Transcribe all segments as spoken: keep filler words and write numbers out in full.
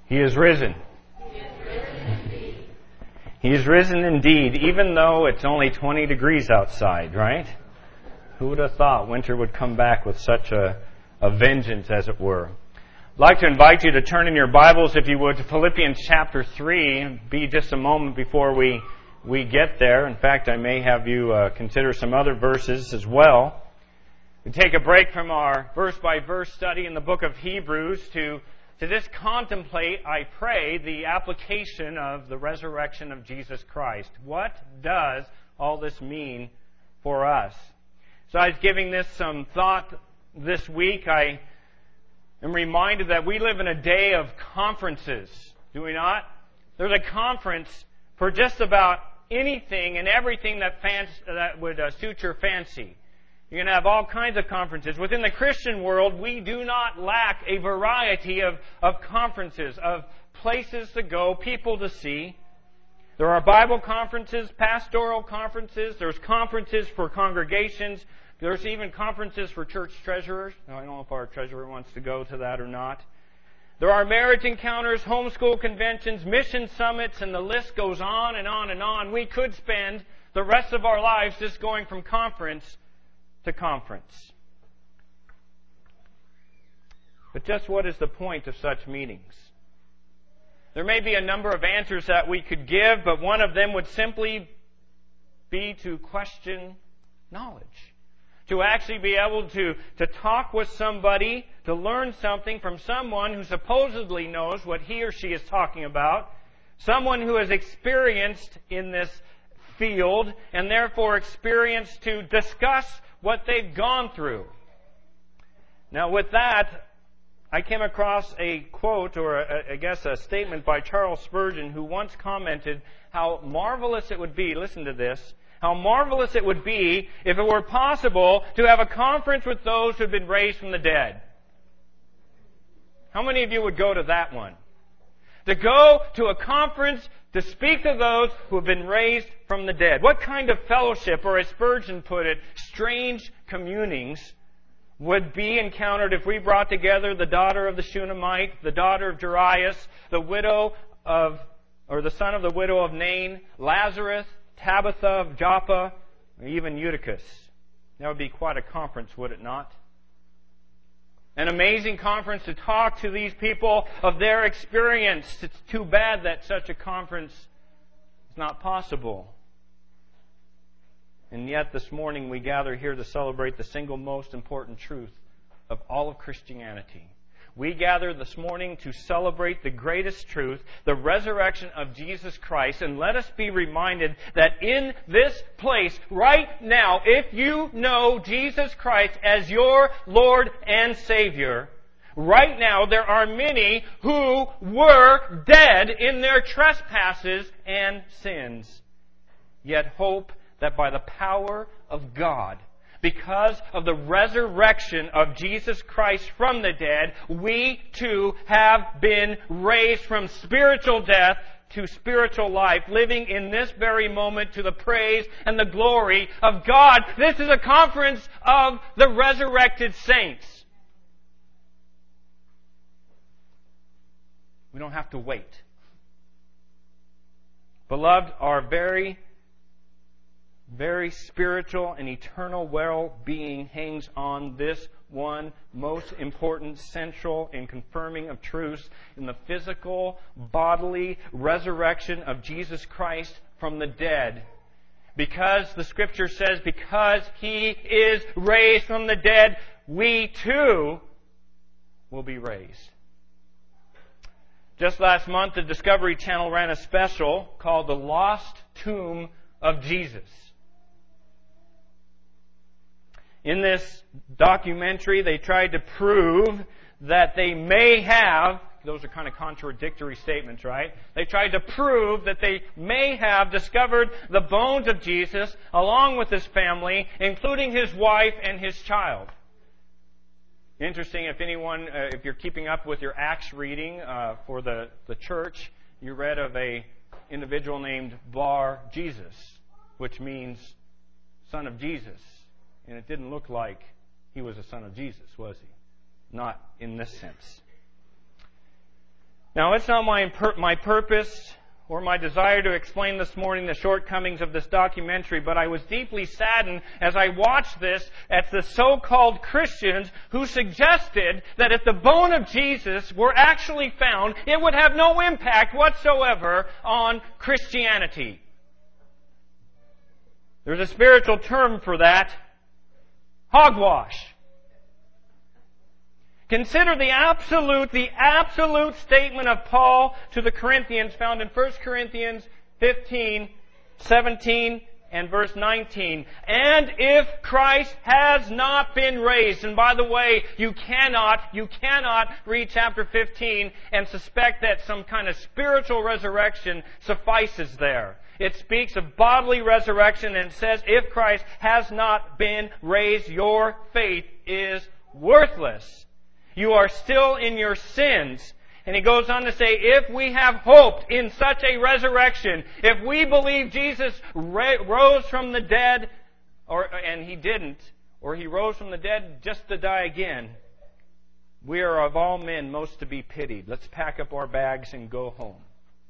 He is risen. He is risen indeed. He is risen indeed, even though it's only twenty degrees outside, right? Who would have thought winter would come back with such a, a vengeance, as it were? I'd like to invite you to turn in your Bibles, if you would, to Philippians chapter three. It'll be just a moment before we, we get there. In fact, I may have you uh, consider some other verses as well. We take a break from our verse-by-verse study in the book of Hebrews to To just contemplate, I pray, the application of the resurrection of Jesus Christ. What does all this mean for us? So I was giving this some thought this week. I am reminded that we live in a day of conferences, do we not? There's a conference for just about anything and everything that, fans, that would uh, suit your fancy. You're going to have all kinds of conferences. Within the Christian world, we do not lack a variety of, of conferences, of places to go, people to see. There are Bible conferences, pastoral conferences. There's conferences for congregations. There's even conferences for church treasurers. Now, I don't know if our treasurer wants to go to that or not. There are marriage encounters, homeschool conventions, mission summits, and the list goes on and on and on. We could spend the rest of our lives just going from conference to conference. But just what is the point of such meetings? There may be a number of answers that we could give, but one of them would simply be to question knowledge. To actually be able to, to talk with somebody, to learn something from someone who supposedly knows what he or she is talking about, someone who has experienced in this field, and therefore experienced to discuss what they've gone through. Now, with that, I came across a quote, or a, I guess a statement by Charles Spurgeon, who once commented how marvelous it would be, listen to this, how marvelous it would be if it were possible to have a conference with those who had been raised from the dead. How many of you would go to that one? To go to a conference to speak to those who have been raised from the dead. What kind of fellowship, or as Spurgeon put it, strange communings would be encountered if we brought together the daughter of the Shunammite, the daughter of Jairus, the widow of, or the son of the widow of Nain, Lazarus, Tabitha of Joppa, or even Eutychus. That would be quite a conference, would it not? An amazing conference to talk to these people of their experience. It's too bad that such a conference is not possible. And yet this morning we gather here to celebrate the single most important truth of all of Christianity. We gather this morning to celebrate the greatest truth, the resurrection of Jesus Christ. And let us be reminded that in this place, right now, if you know Jesus Christ as your Lord and Savior, right now there are many who were dead in their trespasses and sins, yet hope that by the power of God, because of the resurrection of Jesus Christ from the dead, we too have been raised from spiritual death to spiritual life, living in this very moment to the praise and the glory of God. This is a conference of the resurrected saints. We don't have to wait. Beloved, our very very spiritual and eternal well-being hangs on this one most important, central, and confirming of truths in the physical, bodily resurrection of Jesus Christ from the dead. Because the Scripture says, because He is raised from the dead, we too will be raised. Just last month, the Discovery Channel ran a special called The Lost Tomb of Jesus. In this documentary, they tried to prove that they may have, those are kind of contradictory statements, right? They tried to prove that they may have discovered the bones of Jesus along with his family, including his wife and his child. Interesting, if anyone, uh, if you're keeping up with your Acts reading uh, for the, the church, you read of a individual named Bar Jesus, which means son of Jesus. And it didn't look like he was a son of Jesus, was he? Not in this sense. Now, it's not my, my purpose or my desire to explain this morning the shortcomings of this documentary, but I was deeply saddened as I watched this at the so-called Christians who suggested that if the bone of Jesus were actually found, it would have no impact whatsoever on Christianity. There's a spiritual term for that: hogwash. Consider the absolute, the absolute statement of Paul to the Corinthians found in First Corinthians fifteen, seventeen, and verse nineteen. And if Christ has not been raised, and by the way, you cannot, you cannot read chapter fifteen and suspect that some kind of spiritual resurrection suffices there. It speaks of bodily resurrection and says, if Christ has not been raised, your faith is worthless. You are still in your sins. And he goes on to say, if we have hoped in such a resurrection, if we believe Jesus ra- rose from the dead, or and he didn't, or he rose from the dead just to die again, we are of all men most to be pitied. Let's pack up our bags and go home.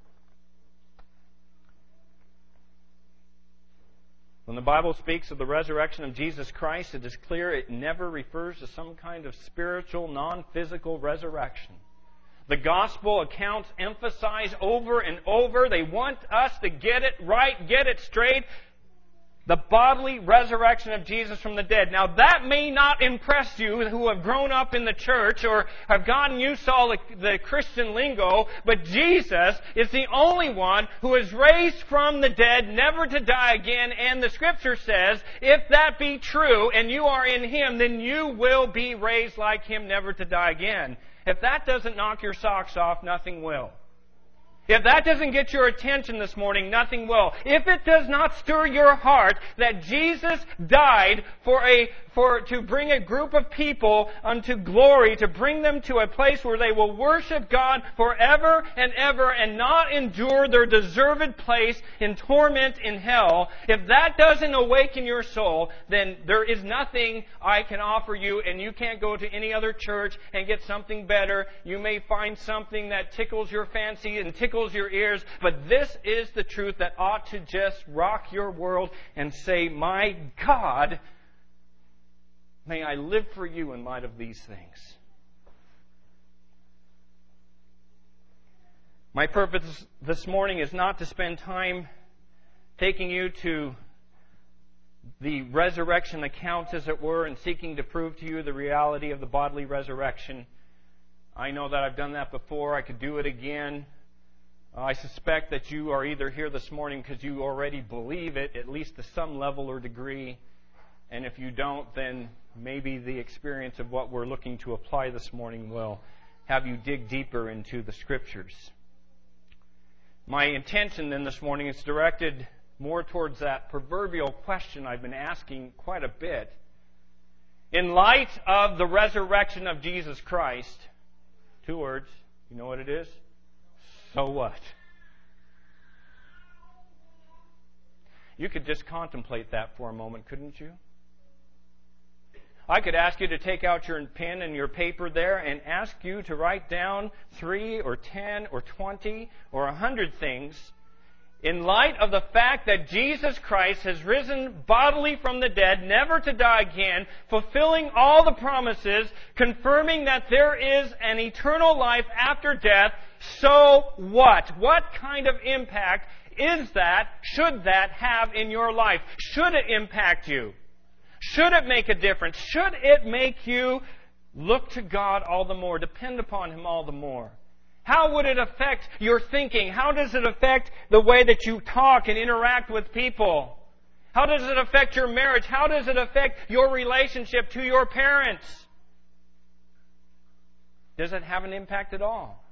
When the Bible speaks of the resurrection of Jesus Christ, it is clear it never refers to some kind of spiritual, non-physical resurrection. The gospel accounts emphasize over and over, they want us to get it right, get it straight, the bodily resurrection of Jesus from the dead. Now that may not impress you who have grown up in the church or have gotten used to all the, the Christian lingo, but Jesus is the only one who is raised from the dead, never to die again, and the Scripture says, if that be true and you are in Him, then you will be raised like Him, never to die again. If that doesn't knock your socks off, nothing will. If that doesn't get your attention this morning, nothing will. If it does not stir your heart that Jesus died for a for to bring a group of people unto glory, to bring them to a place where they will worship God forever and ever and not endure their deserved place in torment in hell, if that doesn't awaken your soul, then there is nothing I can offer you, and you can't go to any other church and get something better. You may find something that tickles your fancy and tickles your ears, but this is the truth that ought to just rock your world and say, my God, may I live for you in light of these things. My purpose this morning is not to spend time taking you to the resurrection accounts, as it were, and seeking to prove to you the reality of the bodily resurrection. I know that I've done that before. I could do it again. I suspect that you are either here this morning because you already believe it, at least to some level or degree. And if you don't, then maybe the experience of what we're looking to apply this morning will have you dig deeper into the Scriptures. My intention then this morning is directed more towards that proverbial question I've been asking quite a bit. In light of the resurrection of Jesus Christ, two words, you know what it is? So what? You could just contemplate that for a moment, couldn't you? I could ask you to take out your pen and your paper there and ask you to write down three or ten or twenty or a hundred things in light of the fact that Jesus Christ has risen bodily from the dead, never to die again, fulfilling all the promises, confirming that there is an eternal life after death. So what? What kind of impact is that, should that have in your life? Should it impact you? Should it make a difference? Should it make you look to God all the more, depend upon Him all the more? How would it affect your thinking? How does it affect the way that you talk and interact with people? How does it affect your marriage? How does it affect your relationship to your parents? Does it have an impact at all?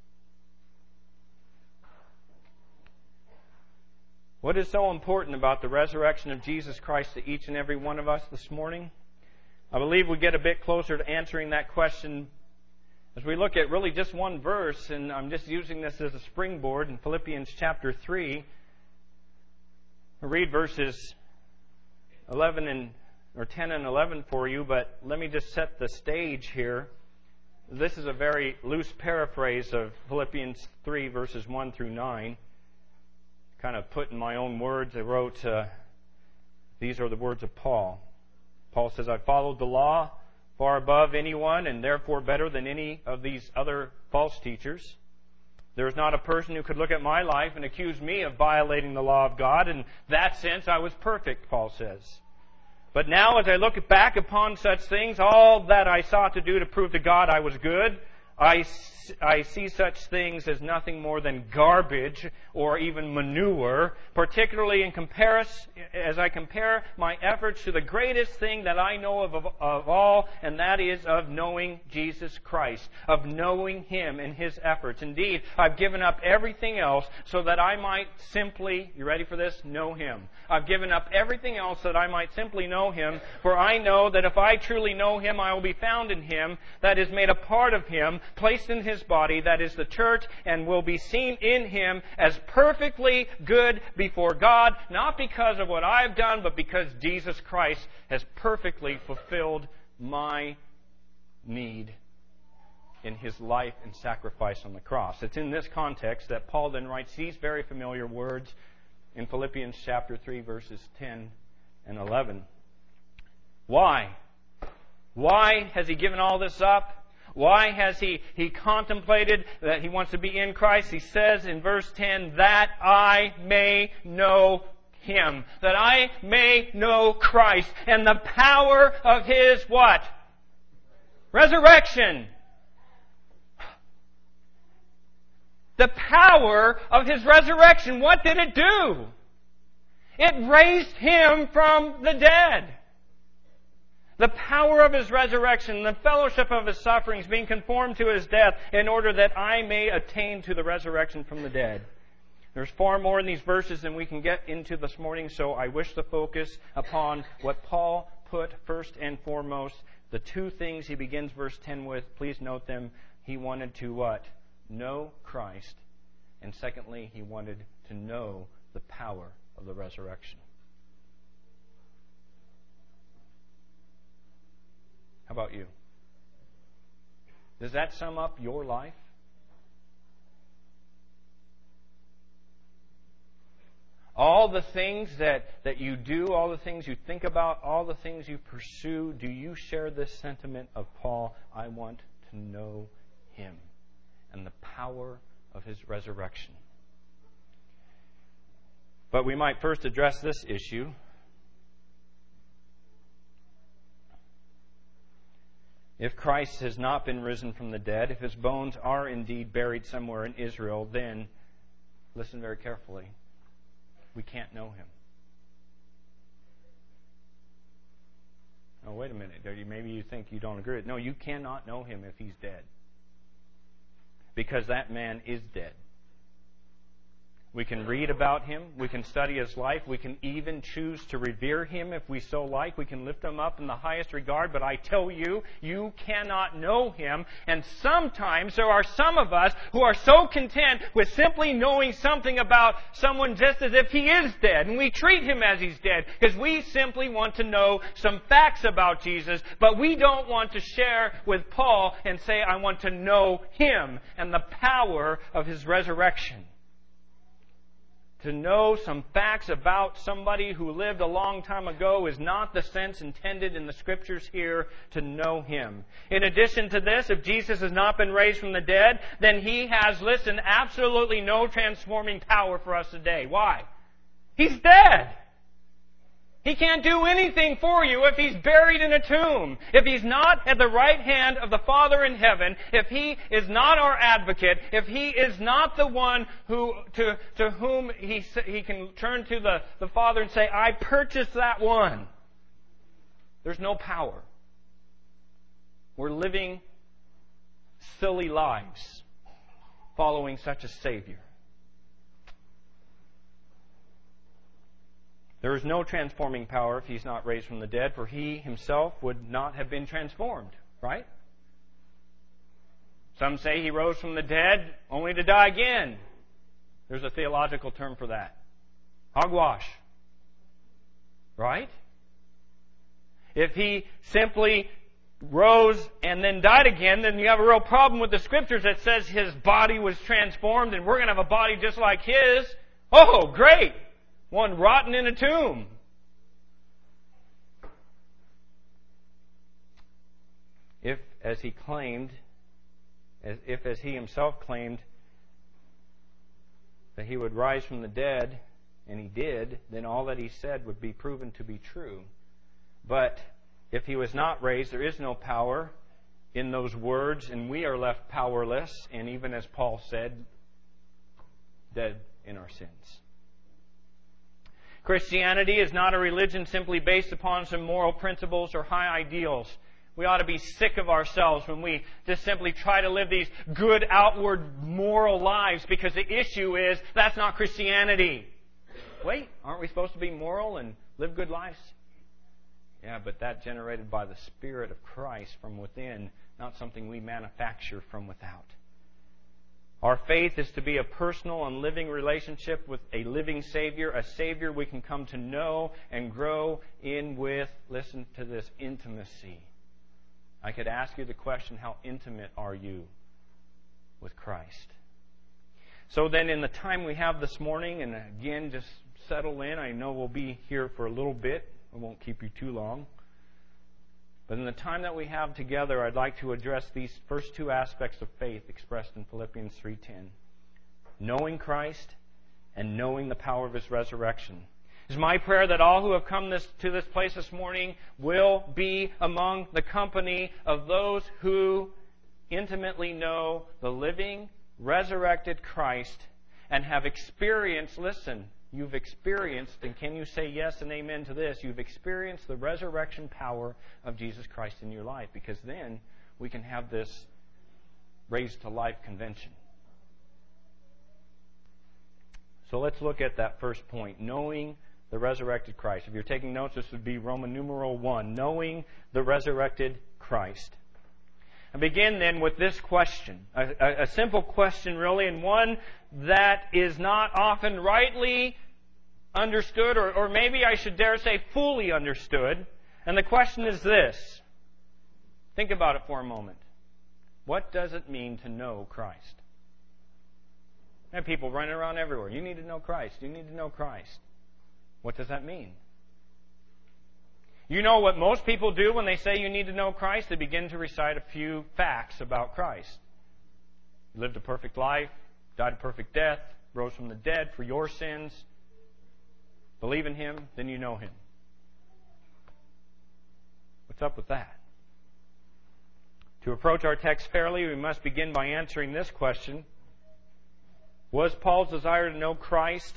What is so important about the resurrection of Jesus Christ to each and every one of us this morning? I believe we get a bit closer to answering that question as we look at really just one verse, and I'm just using this as a springboard in Philippians chapter three. I'll read verses eleven and or ten and eleven for you, but let me just set the stage here. this is a very loose paraphrase of Philippians three, verses one through nine. Kind of put in my own words, I wrote, uh, these are the words of Paul. Paul says, I followed the law far above anyone and therefore better than any of these other false teachers. There is not a person who could look at my life and accuse me of violating the law of God. In that sense, I was perfect, Paul says. But now as I look back upon such things, all that I sought to do to prove to God I was good, I, I see such things as nothing more than garbage or even manure, particularly in comparison, as I compare my efforts to the greatest thing that I know of, of, of all, and that is of knowing Jesus Christ, of knowing Him and His efforts. Indeed, I've given up everything else so that I might simply, you ready for this? Know Him. I've given up everything else that I might simply know Him, for I know that if I truly know Him, I will be found in Him, that is made a part of Him, placed in His body, that is the church, and will be seen in Him as perfectly good before God, not because of what I've done, but because Jesus Christ has perfectly fulfilled my need in His life and sacrifice on the cross. It's in this context that Paul then writes these very familiar words in Philippians chapter three, verses ten and eleven. Why? Why has he given all this up? Why has he, he contemplated that he wants to be in Christ? He says in verse ten, that I may know Him. That I may know Christ and the power of His what? Resurrection. The power of His resurrection. What did it do? It raised Him from the dead. The power of His resurrection, the fellowship of His sufferings, being conformed to His death, in order that I may attain to the resurrection from the dead. There's far more in these verses than we can get into this morning, so I wish to focus upon what Paul put first and foremost. The two things he begins verse ten with, please note them. He wanted to what? Know Christ. And secondly, he wanted to know the power of the resurrection. How about you? Does that sum up your life? All the things that, that you do, all the things you think about, all the things you pursue, do you share this sentiment of Paul? I want to know Him and the power of His resurrection. But we might first address this issue. If Christ has not been risen from the dead, if His bones are indeed buried somewhere in Israel, then, listen very carefully, we can't know Him. Oh, wait a minute. Maybe you think you don't agree. No, you cannot know Him if He's dead. Because that man is dead. We can read about Him. We can study His life. We can even choose to revere Him if we so like. We can lift Him up in the highest regard. But I tell you, you cannot know Him. And sometimes there are some of us who are so content with simply knowing something about someone just as if he is dead. And we treat him as he's dead because we simply want to know some facts about Jesus. But we don't want to share with Paul and say, I want to know Him and the power of His resurrection. To know some facts about somebody who lived a long time ago is not the sense intended in the Scriptures here, to know Him. In addition to this, if Jesus has not been raised from the dead, then He has, listen, absolutely no transforming power for us today. Why? He's dead. He can't do anything for you if He's buried in a tomb. If He's not at the right hand of the Father in heaven, if He is not our advocate, if He is not the one who to, to whom he, he can turn to the, the Father and say, I purchased that one. There's no power. We're living silly lives following such a Savior. There is no transforming power if He's not raised from the dead, for He Himself would not have been transformed, right? Some say He rose from the dead only to die again. There's a theological term for that. Hogwash. Right? If He simply rose and then died again, then you have a real problem with the Scriptures that says His body was transformed and we're going to have a body just like His. Oh, great! One rotten in a tomb. If, as He claimed, as if as He Himself claimed that He would rise from the dead, and He did, then all that He said would be proven to be true. But if He was not raised, there is no power in those words, and we are left powerless, and even as Paul said, dead in our sins. Christianity is not a religion simply based upon some moral principles or high ideals. We ought to be sick of ourselves when we just simply try to live these good outward moral lives, because the issue is that's not Christianity. Wait, aren't we supposed to be moral and live good lives? Yeah, but that generated by the Spirit of Christ from within, not something we manufacture from without. Our faith is to be a personal and living relationship with a living Savior, a Savior we can come to know and grow in with, listen to this, intimacy. I could ask you the question, how intimate are you with Christ? So then in the time we have this morning, and again, just settle in. I know we'll be here for a little bit. I won't keep you too long. But in the time that we have together, I'd like to address these first two aspects of faith expressed in Philippians three ten. Knowing Christ and knowing the power of His resurrection. It's my prayer that all who have come this, to this place this morning will be among the company of those who intimately know the living, resurrected Christ and have experienced, listen, you've experienced, and can you say yes and amen to this? You've experienced the resurrection power of Jesus Christ in your life, because then we can have this raised to life convention. So let's look at that first point, knowing the resurrected Christ. If you're taking notes, this would be Roman numeral one, knowing the resurrected Christ. I begin then with this question, a, a, a simple question really, and one that is not often rightly understood, or, or maybe I should dare say fully understood. And the question is this. Think about it for a moment. What does it mean to know Christ? There are people running around everywhere. You need to know Christ. You need to know Christ. What does that mean? You know what most people do when they say you need to know Christ? They begin to recite a few facts about Christ. He lived a perfect life, died a perfect death, rose from the dead for your sins. Believe in Him, then you know Him. What's up with that? To approach our text fairly, we must begin by answering this question. Was Paul's desire to know Christ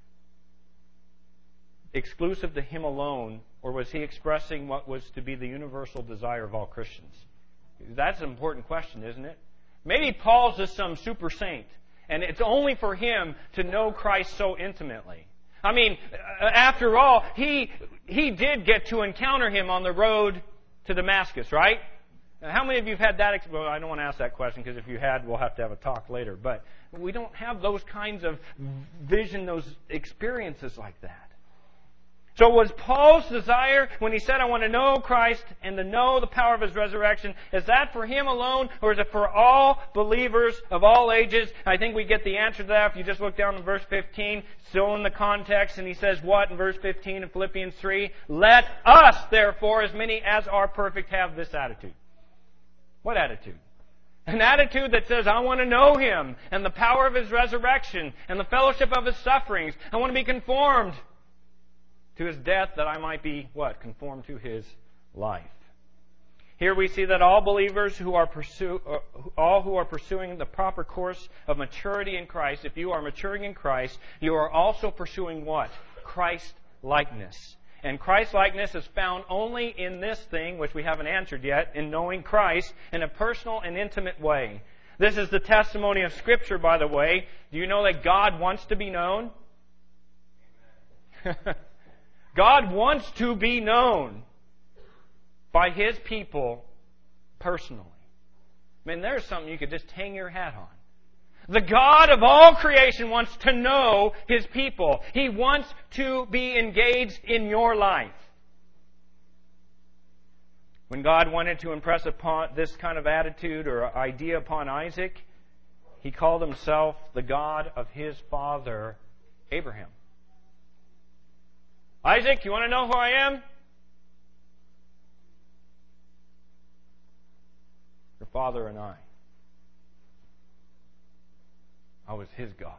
exclusive to him alone, or was he expressing what was to be the universal desire of all Christians? That's an important question, isn't it? Maybe Paul's just some super saint, and it's only for him to know Christ so intimately. I mean, after all, he he did get to encounter Him on the road to Damascus, right? Now, how many of you have had that experience? Well, I don't want to ask that question, because if you had, we'll have to have a talk later. But we don't have those kinds of vision, those experiences like that. So was Paul's desire, when he said, I want to know Christ and to know the power of His resurrection, is that for him alone, or is it for all believers of all ages? I think we get the answer to that if you just look down in verse fifteen, still in the context, and he says what in verse fifteen of Philippians three? Let us, therefore, as many as are perfect, have this attitude. What attitude? An attitude that says, I want to know Him and the power of His resurrection and the fellowship of His sufferings. I want to be conformed to His death, that I might be, what? Conformed to His life. Here we see that all believers who are pursue, uh, all who are pursuing the proper course of maturity in Christ, if you are maturing in Christ, you are also pursuing what? Christ-likeness. And Christ-likeness is found only in this thing, which we haven't answered yet, in knowing Christ in a personal and intimate way. This is the testimony of Scripture, by the way. Do you know that God wants to be known? God wants to be known by His people personally. I mean, there's something you could just hang your hat on. The God of all creation wants to know His people. He wants to be engaged in your life. When God wanted to impress upon this kind of attitude or idea upon Isaac, He called Himself the God of his father, Abraham. Isaac, you want to know who I am? Your father and I. I was his God.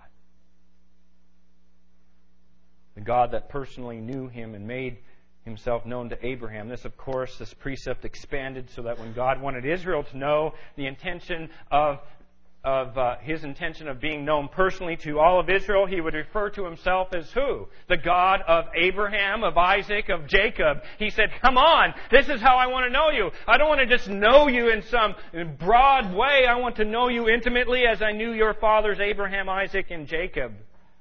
The God that personally knew him and made Himself known to Abraham. This, of course, this precept expanded so that when God wanted Israel to know the intention of of uh, His intention of being known personally to all of Israel, He would refer to Himself as who? The God of Abraham, of Isaac, of Jacob. He said, come on, this is how I want to know you. I don't want to just know you in some broad way. I want to know you intimately as I knew your fathers, Abraham, Isaac, and Jacob.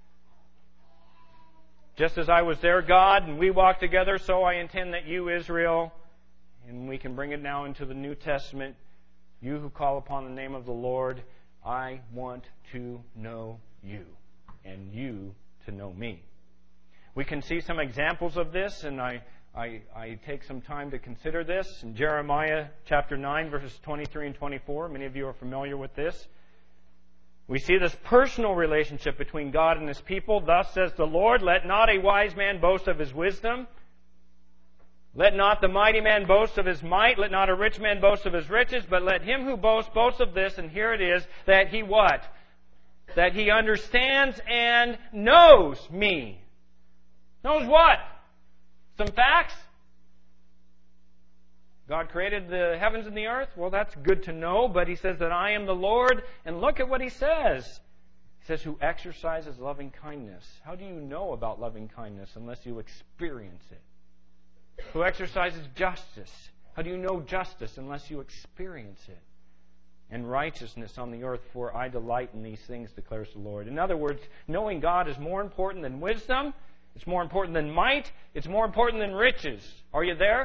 Just as I was their God and we walked together, so I intend that you, Israel, and we can bring it now into the New Testament, you who call upon the name of the Lord, I want to know you, and you to know me. We can see some examples of this, and I, I, I take some time to consider this. In Jeremiah chapter nine, verses twenty-three and twenty-four, many of you are familiar with this. We see this personal relationship between God and His people. Thus says the Lord, let not a wise man boast of his wisdom. Let not the mighty man boast of his might. Let not a rich man boast of his riches. But let him who boasts boast of this, and here it is, that he what? That he understands and knows me. Knows what? Some facts? God created the heavens and the earth? Well, that's good to know, but He says that I am the Lord, and look at what He says. He says, who exercises loving kindness. How do you know about loving kindness unless you experience it? Who exercises justice. How do you know justice unless you experience it? And righteousness on the earth, for I delight in these things, declares the Lord. In other words, knowing God is more important than wisdom. It's more important than might. It's more important than riches. Are you there?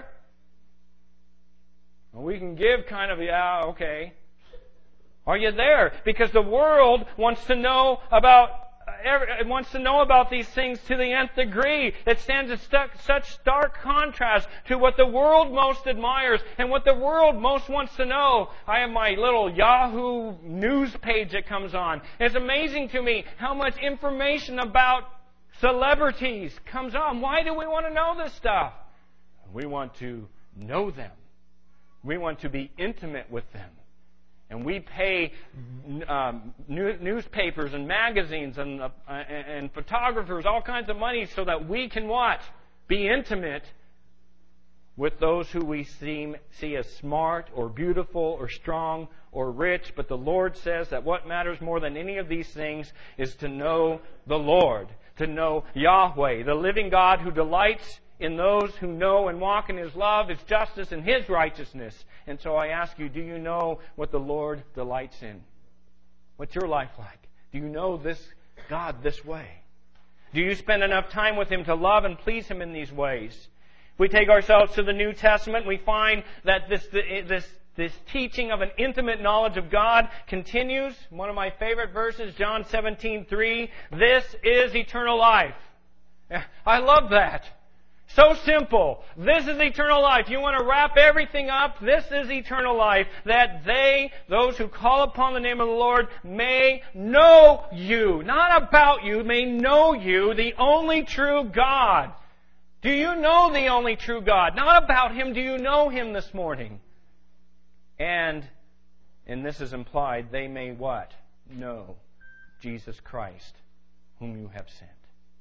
Well, we can give kind of, yeah, okay. Are you there? Because the world wants to know about It wants to know about these things to the nth degree. It stands in such stark contrast to what the world most admires and what the world most wants to know. I have my little Yahoo news page that comes on. It's amazing to me how much information about celebrities comes on. Why do we want to know this stuff? We want to know them. We want to be intimate with them. And we pay um, new, newspapers and magazines and, uh, and photographers all kinds of money so that we can what? Be intimate with those who we seem, see as smart or beautiful or strong or rich. But the Lord says that what matters more than any of these things is to know the Lord, to know Yahweh, the living God who delights in those who know and walk in His love, His justice, and His righteousness. And so I ask you, do you know what the Lord delights in? What's your life like? Do you know this God this way? Do you spend enough time with Him to love and please Him in these ways? If we take ourselves to the New Testament, we find that this, this, this teaching of an intimate knowledge of God continues. One of my favorite verses, John seventeen three, this is eternal life. I love that. So simple. This is eternal life. You want to wrap everything up? This is eternal life. That they, those who call upon the name of the Lord, may know you. Not about you, may know you, the only true God. Do you know the only true God? Not about Him. Do you know Him this morning? And, and this is implied, they may what? Know Jesus Christ, whom you have sent.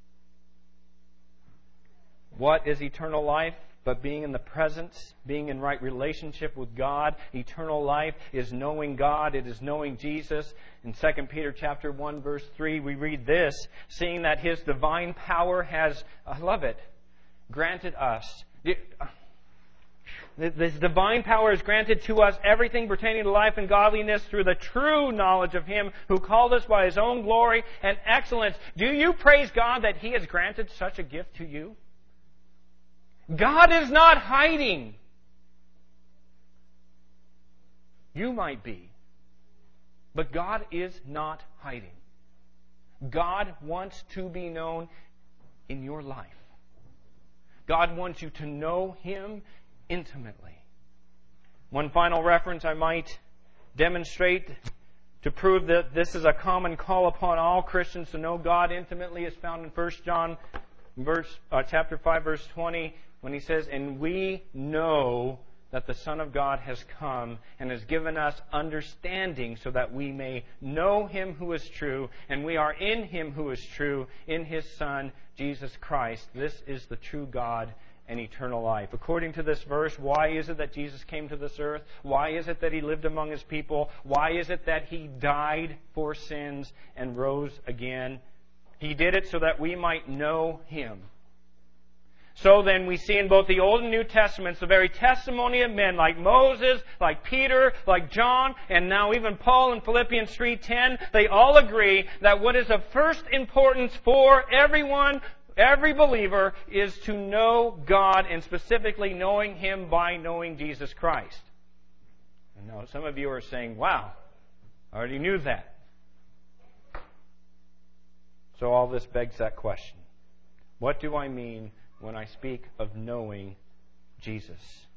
What is eternal life but being in the presence, being in right relationship with God? Eternal life is knowing God. It is knowing Jesus. In Second Peter chapter one, verse three, we read this, seeing that His divine power has, I love it, granted us. This divine power has granted to us everything pertaining to life and godliness through the true knowledge of Him who called us by His own glory and excellence. Do you praise God that He has granted such a gift to you? God is not hiding. You might be. But God is not hiding. God wants to be known in your life. God wants you to know Him intimately. One final reference I might demonstrate to prove that this is a common call upon all Christians to know God intimately is found in First John verse, uh, chapter five, verse twenty, when he says, "And we know that the Son of God has come and has given us understanding so that we may know Him who is true, and we are in Him who is true, in His Son, Jesus Christ. This is the true God and eternal life." According to this verse, why is it that Jesus came to this earth? Why is it that He lived among His people? Why is it that He died for sins and rose again? He did it so that we might know Him. So then we see in both the Old and New Testaments the very testimony of men like Moses, like Peter, like John, and now even Paul in Philippians three ten. They all agree that what is of first importance for everyone, every believer, is to know God, and specifically knowing Him by knowing Jesus Christ. I know some of you are saying, "Wow, I already knew that." So all this begs that question. What do I mean when I speak of knowing Jesus?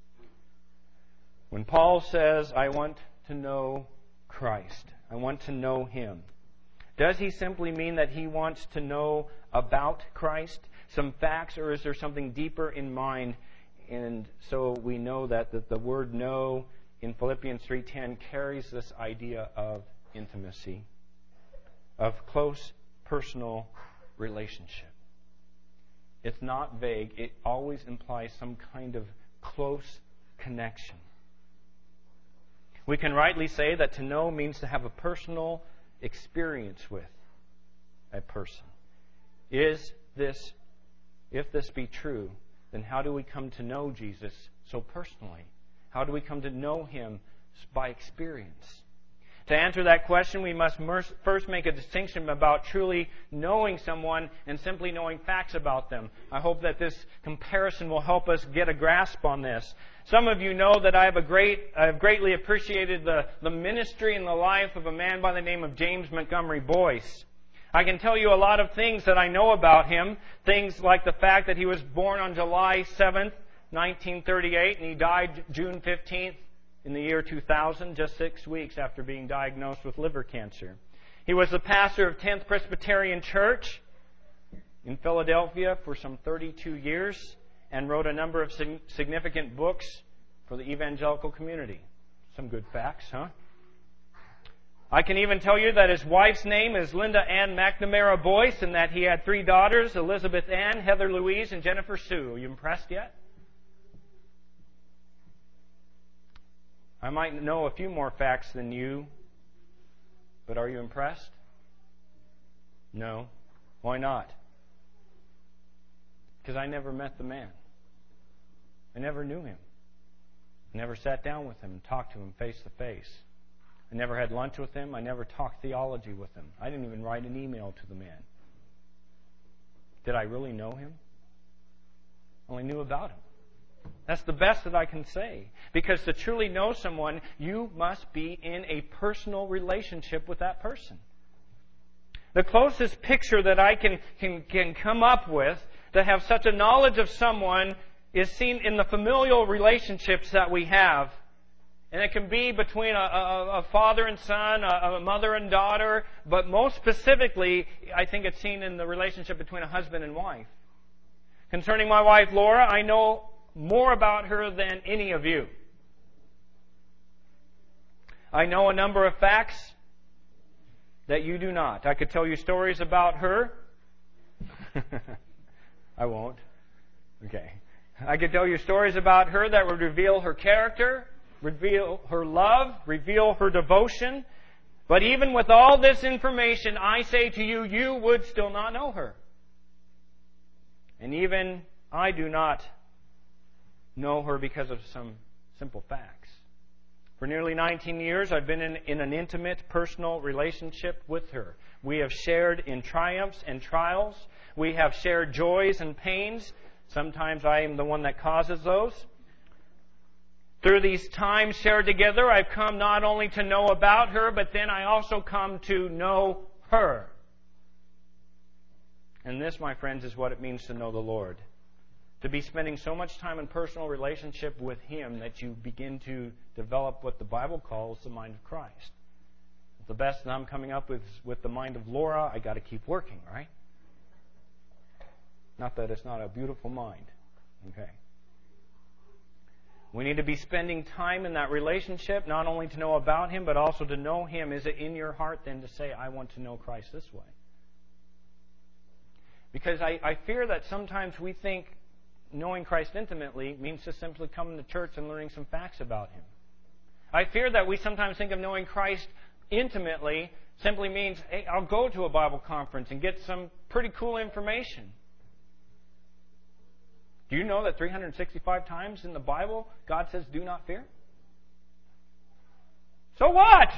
When Paul says, "I want to know Christ," I want to know Him, does he simply mean that he wants to know about Christ, some facts, or is there something deeper in mind? And so we know that the, the word know in Philippians three ten carries this idea of intimacy, of close personal relationship. It's not vague. It always implies some kind of close connection. We can rightly say that to know means to have a personal experience with a person. Is this, if this be true, then how do we come to know Jesus so personally? How do we come to know Him by experience? To answer that question, we must first make a distinction about truly knowing someone and simply knowing facts about them. I hope that this comparison will help us get a grasp on this. Some of you know that I have a great, I have greatly appreciated the, the ministry and the life of a man by the name of James Montgomery Boyce. I can tell you a lot of things that I know about him. Things like the fact that he was born on July seventh, nineteen thirty-eight, and he died June fifteenth, in the year two thousand, just six weeks after being diagnosed with liver cancer. He was the pastor of tenth Presbyterian Church in Philadelphia for some thirty-two years and wrote a number of significant books for the evangelical community. Some good facts, huh? I can even tell you that his wife's name is Linda Ann McNamara Boyce and that he had three daughters, Elizabeth Ann, Heather Louise, and Jennifer Sue. Are you impressed yet? I might know a few more facts than you, but are you impressed? No. Why not? Because I never met the man. I never knew him. I never sat down with him and talked to him face to face. I never had lunch with him. I never talked theology with him. I didn't even write an email to the man. Did I really know him? I only knew about him. That's the best that I can say. Because to truly know someone, you must be in a personal relationship with that person. The closest picture that I can, can, can come up with to have such a knowledge of someone is seen in the familial relationships that we have. And it can be between a, a, a father and son, a, a mother and daughter, but most specifically, I think it's seen in the relationship between a husband and wife. Concerning my wife, Laura, I know more about her than any of you. I know a number of facts that you do not. I could tell you stories about her. I won't. Okay. I could tell you stories about her that would reveal her character, reveal her love, reveal her devotion. But even with all this information, I say to you, you would still not know her. And even I do not know her because of some simple facts. For nearly nineteen years, I've been in, in an intimate, personal relationship with her. We have shared in triumphs and trials. We have shared joys and pains. Sometimes I am the one that causes those. Through these times shared together, I've come not only to know about her, but then I also come to know her. And this, my friends, is what it means to know the Lord. to be spending so much time in personal relationship with Him that you begin to develop what the Bible calls the mind of Christ. The best that I'm coming up with is with the mind of Laura. I got to keep working, right? Not that it's not a beautiful mind. Okay. We need to be spending time in that relationship, not only to know about Him, but also to know Him. Is it in your heart then to say, I want to know Christ this way? Because I, I fear that sometimes we think knowing Christ intimately means just simply coming to church and learning some facts about Him. I fear that we sometimes think of knowing Christ intimately simply means, hey, I'll go to a Bible conference and get some pretty cool information. Do you know that three hundred sixty-five times in the Bible God says, do not fear? So what?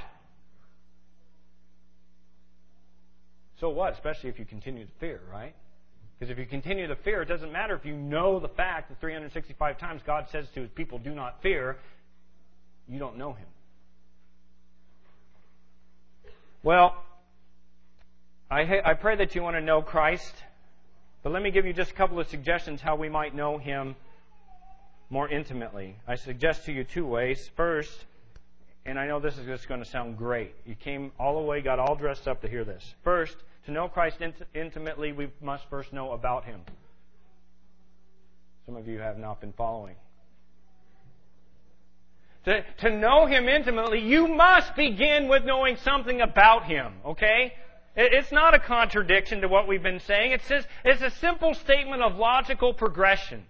So what? Especially if you continue to fear, right? Because if you continue to fear, it doesn't matter if you know the fact that three hundred sixty-five times God says to His people, do not fear. You don't know Him. Well, I, ha- I pray that you want to know Christ. But let me give you just a couple of suggestions how we might know Him more intimately. I suggest to you two ways. First, and I know this is just going to sound great. You came all the way, got all dressed up to hear this. First, to know Christ int- intimately, we must first know about Him. Some of you have not been following. To, to know Him intimately, you must begin with knowing something about Him, okay? It, it's not a contradiction to what we've been saying. It's just, it's a simple statement of logical progression.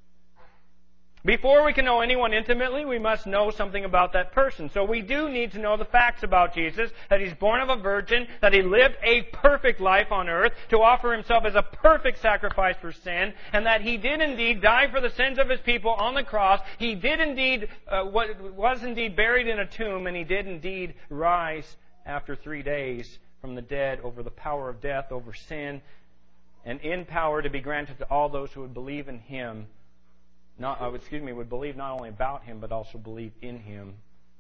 Before we can know anyone intimately, we must know something about that person. So we do need to know the facts about Jesus, that He's born of a virgin, that He lived a perfect life on earth to offer Himself as a perfect sacrifice for sin, and that He did indeed die for the sins of His people on the cross. He did indeed, uh, was indeed buried in a tomb, and He did indeed rise after three days from the dead over the power of death, over sin, and in power to be granted to all those who would believe in Him. Not, uh, excuse me, would believe not only about Him, but also believe in Him.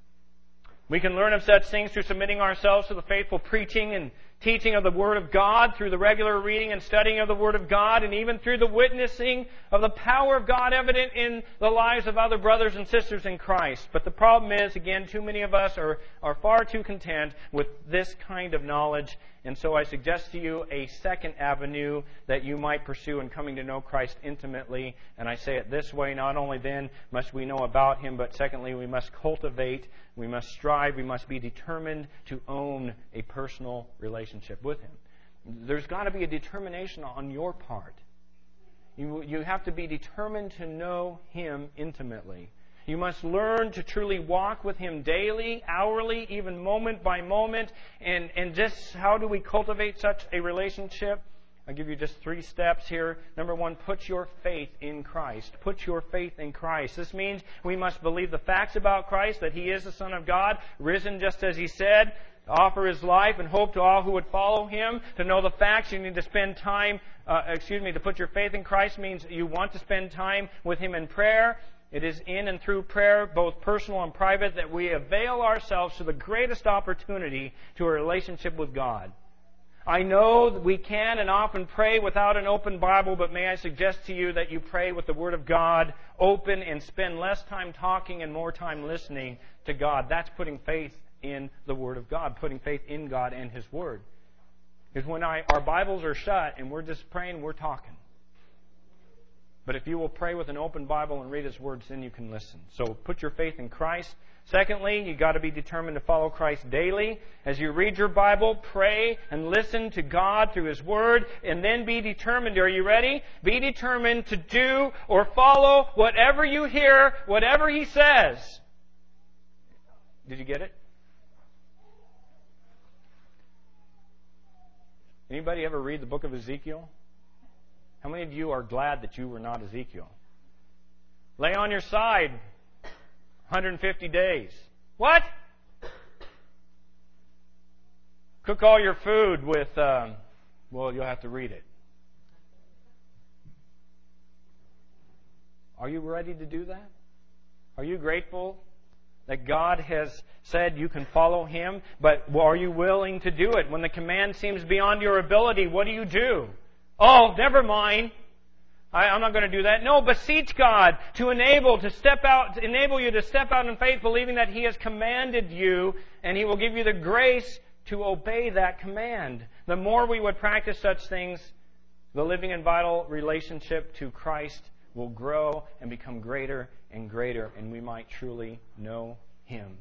We can learn of such things through submitting ourselves to the faithful preaching and teaching of the Word of God, through the regular reading and studying of the Word of God, and even through the witnessing of the power of God evident in the lives of other brothers and sisters in Christ. But the problem is, again, too many of us are, are far too content with this kind of knowledge. And so I suggest to you a second avenue that you might pursue in coming to know Christ intimately. And I say it this way, not only then must we know about Him, but secondly, we must cultivate, we must strive, we must be determined to own a personal relationship with Him. There's got to be a determination on your part. You, you have to be determined to know Him intimately. You must learn to truly walk with Him daily, hourly, even moment by moment. And, and just how do we cultivate such a relationship? I'll give you just three steps here. Number one, put your faith in Christ. Put your faith in Christ. This means we must believe the facts about Christ, that He is the Son of God, risen just as He said, to offer His life and hope to all who would follow Him. To know the facts, you need to spend time, uh, excuse me, to put your faith in Christ means you want to spend time with Him in prayer. It is in and through prayer, both personal and private, that we avail ourselves to the greatest opportunity to a relationship with God. I know that we can and often pray without an open Bible, but may I suggest to you that you pray with the Word of God open and spend less time talking and more time listening to God. That's putting faith in the Word of God, putting faith in God and His Word. Because when I, our Bibles are shut and we're just praying, we're talking. But if you will pray with an open Bible and read His words, then you can listen. So put your faith in Christ. Secondly, you've got to be determined to follow Christ daily. As you read your Bible, pray and listen to God through His Word, and then be determined. Are you ready? Be determined to do or follow whatever you hear, whatever He says. Did you get it? Anybody ever read the book of Ezekiel? How many of you are glad that you were not Ezekiel? Lay on your side one hundred fifty days. What? Cook all your food with, um, well, you'll have to read it. Are you ready to do that? Are you grateful that God has said you can follow Him, but are you willing to do it? When the command seems beyond your ability, what do you do? Oh, never mind. I, I'm not going to do that. No, beseech God to enable to step out, to enable you to step out in faith, believing that He has commanded you, and He will give you the grace to obey that command. The more we would practice such things, the living and vital relationship to Christ will grow and become greater and greater, and we might truly know Him.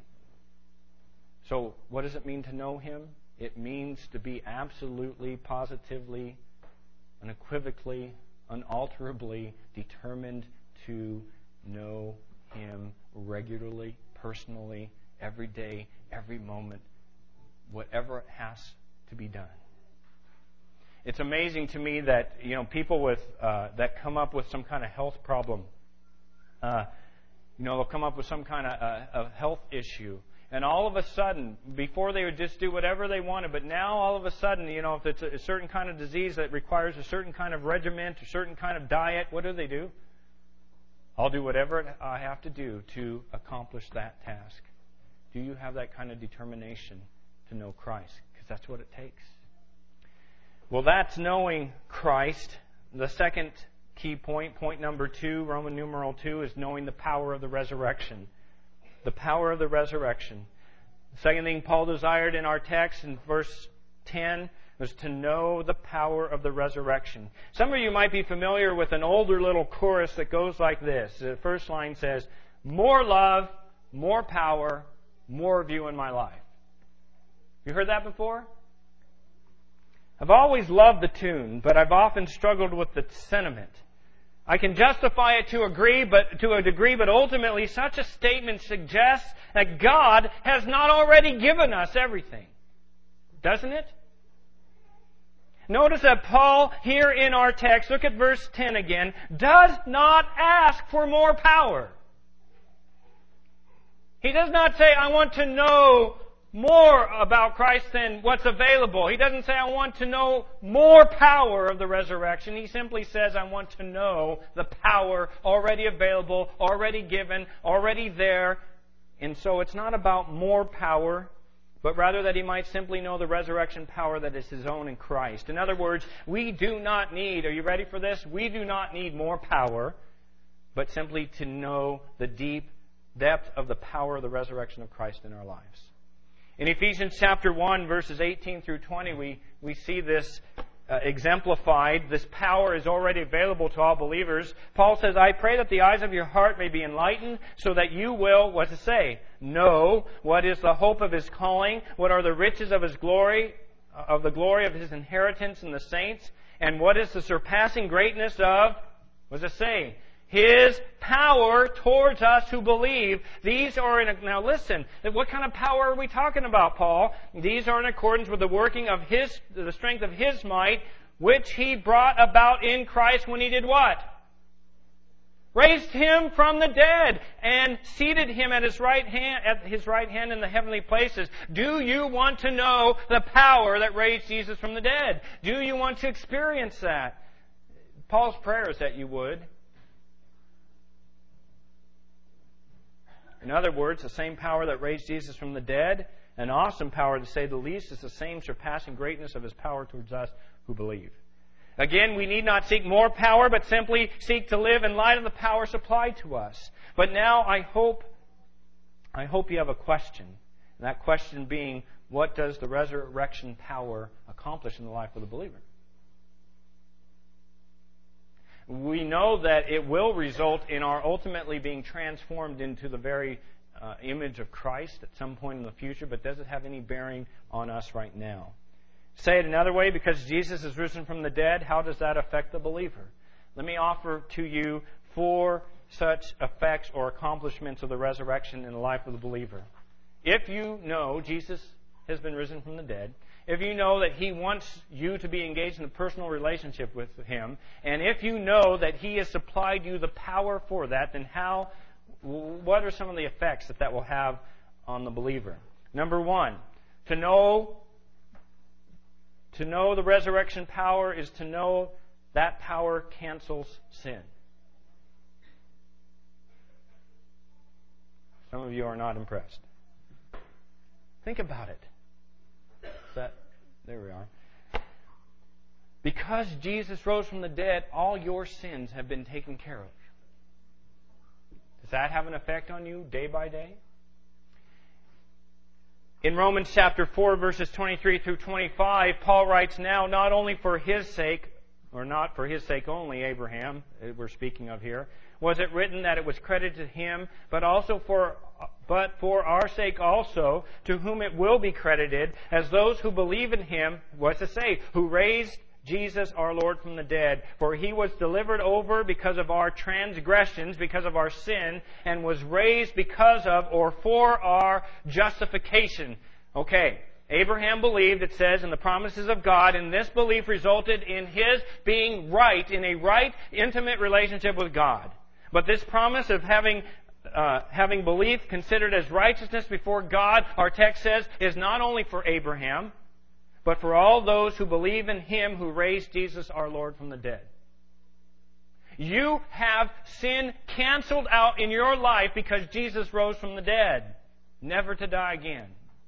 So, what does it mean to know Him? It means to be absolutely, positively, unequivocally, unalterably determined to know Him regularly, personally, every day, every moment, whatever has to be done. It's amazing to me that, you know, people with uh, that come up with some kind of health problem, uh, you know, they'll come up with some kind of uh, a health issue, and all of a sudden, before they would just do whatever they wanted, but now all of a sudden, you know, if it's a certain kind of disease that requires a certain kind of regimen, a certain kind of diet, what do they do? I'll do whatever I have to do to accomplish that task. Do you have that kind of determination to know Christ? Because that's what it takes. Well, that's knowing Christ. The second key point, point number two, Roman numeral two, is knowing the power of the resurrection. The power of the resurrection. The second thing Paul desired in our text in verse ten was to know the power of the resurrection. Some of you might be familiar with an older little chorus that goes like this. The first line says, "More love, more power, more of you in my life." You heard that before? I've always loved the tune, but I've often struggled with the sentiment. I can justify it to agree, but to a degree, but ultimately such a statement suggests that God has not already given us everything. Doesn't it? Notice that Paul, here in our text, look at verse ten again, does not ask for more power. He does not say, I want to know more about Christ than what's available. He doesn't say, I want to know more power of the resurrection. He simply says, I want to know the power already available, already given, already there. And so it's not about more power, but rather that he might simply know the resurrection power that is his own in Christ. In other words, we do not need, are you ready for this? We do not need more power, but simply to know the deep depth of the power of the resurrection of Christ in our lives. In Ephesians chapter one, verses eighteen through twenty, we, we see this uh, exemplified. This power is already available to all believers. Paul says, I pray that the eyes of your heart may be enlightened, so that you will, what to say, know what is the hope of his calling, what are the riches of his glory, of the glory of his inheritance in the saints, and what is the surpassing greatness of, what does it say? His power towards us who believe. These are in, now listen, what kind of power are we talking about, Paul? These are in accordance with the working of His, the strength of His might, which He brought about in Christ when He did what? Raised Him from the dead and seated Him at His right hand, at His right hand in the heavenly places. Do you want to know the power that raised Jesus from the dead? Do you want to experience that? Paul's prayer is that you would. In other words, the same power that raised Jesus from the dead, an awesome power to say the least, is the same surpassing greatness of His power towards us who believe. Again, we need not seek more power, but simply seek to live in light of the power supplied to us. But now I hope, I hope you have a question. And that question being, what does the resurrection power accomplish in the life of the believer? We know that it will result in our ultimately being transformed into the very uh, image of Christ at some point in the future, but does it have any bearing on us right now? Say it another way, because Jesus is risen from the dead, how does that affect the believer? Let me offer to you four such effects or accomplishments of the resurrection in the life of the believer. If you know Jesus has been risen from the dead, if you know that He wants you to be engaged in a personal relationship with Him, and if you know that He has supplied you the power for that, then how, what are some of the effects that that will have on the believer? Number one, to know, to know the resurrection power is to know that power cancels sin. Some of you are not impressed. Think about it. That, there we are. Because Jesus rose from the dead, all your sins have been taken care of. Does that have an effect on you day by day? In Romans chapter four, verses twenty-three through twenty-five, Paul writes, "Now, not only for his sake, or not for his sake only, Abraham, we're speaking of here, was it written that it was credited to him, but also for, but for our sake also, to whom it will be credited, as those who believe in him," what's it say, "who raised Jesus our Lord from the dead. For he was delivered over because of our transgressions, because of our sin, and was raised because of, or for our justification." Okay, Abraham believed, it says, in the promises of God, and this belief resulted in his being right, in a right, intimate relationship with God. But this promise of having uh, having belief considered as righteousness before God, our text says, is not only for Abraham, but for all those who believe in him who raised Jesus our Lord from the dead. You have sin canceled out in your life because Jesus rose from the dead, never to die again.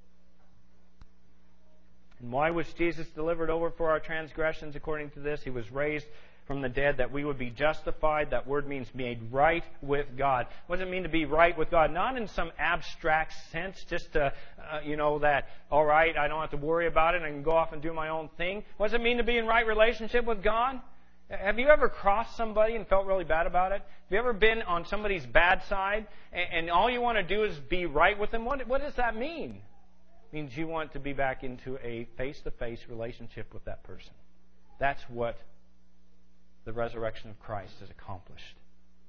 And why was Jesus delivered over for our transgressions according to this? He was raised from the dead that we would be justified. That word means made right with God. What does it mean to be right with God? Not in some abstract sense, just to, uh, you know, that, all right, I don't have to worry about it, I can go off and do my own thing. What does it mean to be in right relationship with God? Have you ever crossed somebody and felt really bad about it? Have you ever been on somebody's bad side and, and all you want to do is be right with them? What, what does that mean? It means you want to be back into a face-to-face relationship with that person. That's what the resurrection of Christ has accomplished.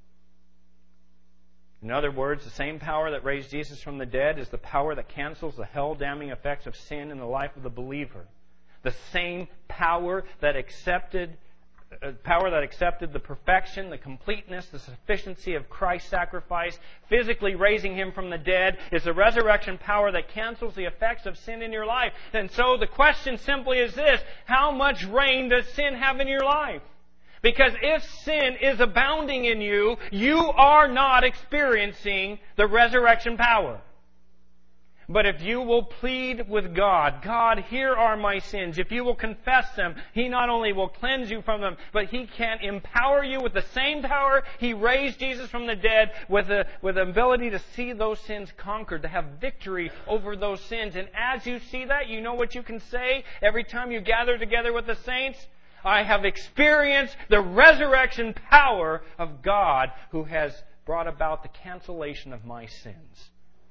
In other words, the same power that raised Jesus from the dead is the power that cancels the hell-damning effects of sin in the life of the believer. The same power that accepted uh, power that accepted the perfection, the completeness, the sufficiency of Christ's sacrifice, physically raising him from the dead, is the resurrection power that cancels the effects of sin in your life. And so the question simply is this: how much reign does sin have in your life? Because if sin is abounding in you, you are not experiencing the resurrection power. But if you will plead with God, "God, here are my sins," if you will confess them, He not only will cleanse you from them, but He can empower you with the same power He raised Jesus from the dead, with the, with the ability to see those sins conquered, to have victory over those sins. And as you see that, you know what you can say every time you gather together with the saints? "I have experienced the resurrection power of God who has brought about the cancellation of my sins."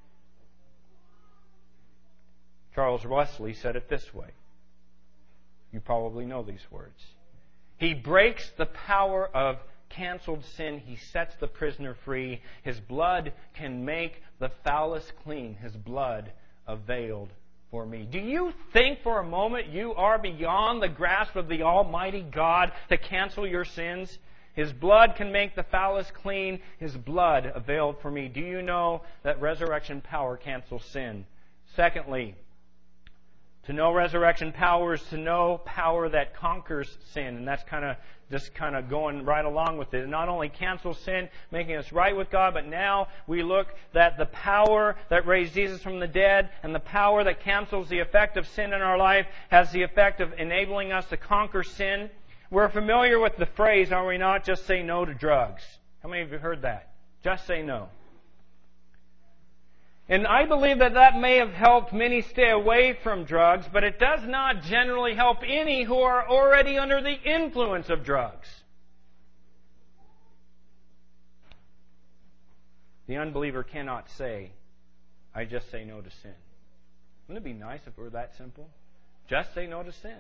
Charles Wesley said it this way. You probably know these words. "He breaks the power of canceled sin. He sets the prisoner free. His blood can make the foulest clean. His blood availed for me." Do you think for a moment you are beyond the grasp of the Almighty God to cancel your sins? His blood can make the foulest clean. His blood availed for me. Do you know that resurrection power cancels sin? Secondly, to know resurrection power is to know power that conquers sin. And that's kind of just kind of going right along with it. It not only cancels sin, making us right with God, but now we look that the power that raised Jesus from the dead and the power that cancels the effect of sin in our life has the effect of enabling us to conquer sin. We're familiar with the phrase, are we not? Just say no to drugs. How many of you heard that? Just say no. And I believe that that may have helped many stay away from drugs, but it does not generally help any who are already under the influence of drugs. The unbeliever cannot say, "I just say no to sin." Wouldn't it be nice if it were that simple? Just say no to sin.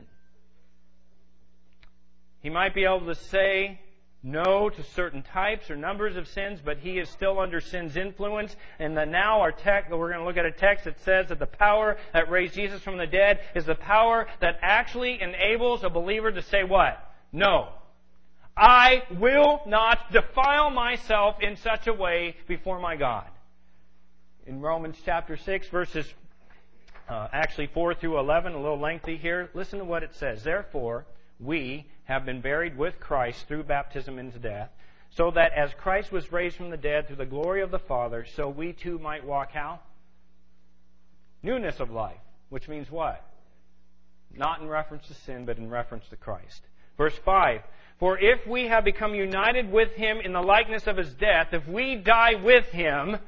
He might be able to say no to certain types or numbers of sins, but he is still under sin's influence. And then now our text, we're going to look at a text that says that the power that raised Jesus from the dead is the power that actually enables a believer to say what? No. I will not defile myself in such a way before my God. In Romans chapter six, verses uh, actually four through eleven, a little lengthy here, listen to what it says. "Therefore, we have been buried with Christ through baptism into death, so that as Christ was raised from the dead through the glory of the Father, so we too might walk how? Newness of life." Which means what? Not in reference to sin, but in reference to Christ. Verse five. For if we have become united with Him in the likeness of His death, if we die with Him,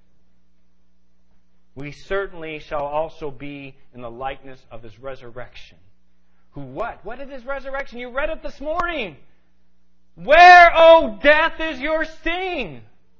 we certainly shall also be in the likeness of His resurrection. Who what? What is His resurrection? You read it this morning. Where, O death, is your sting?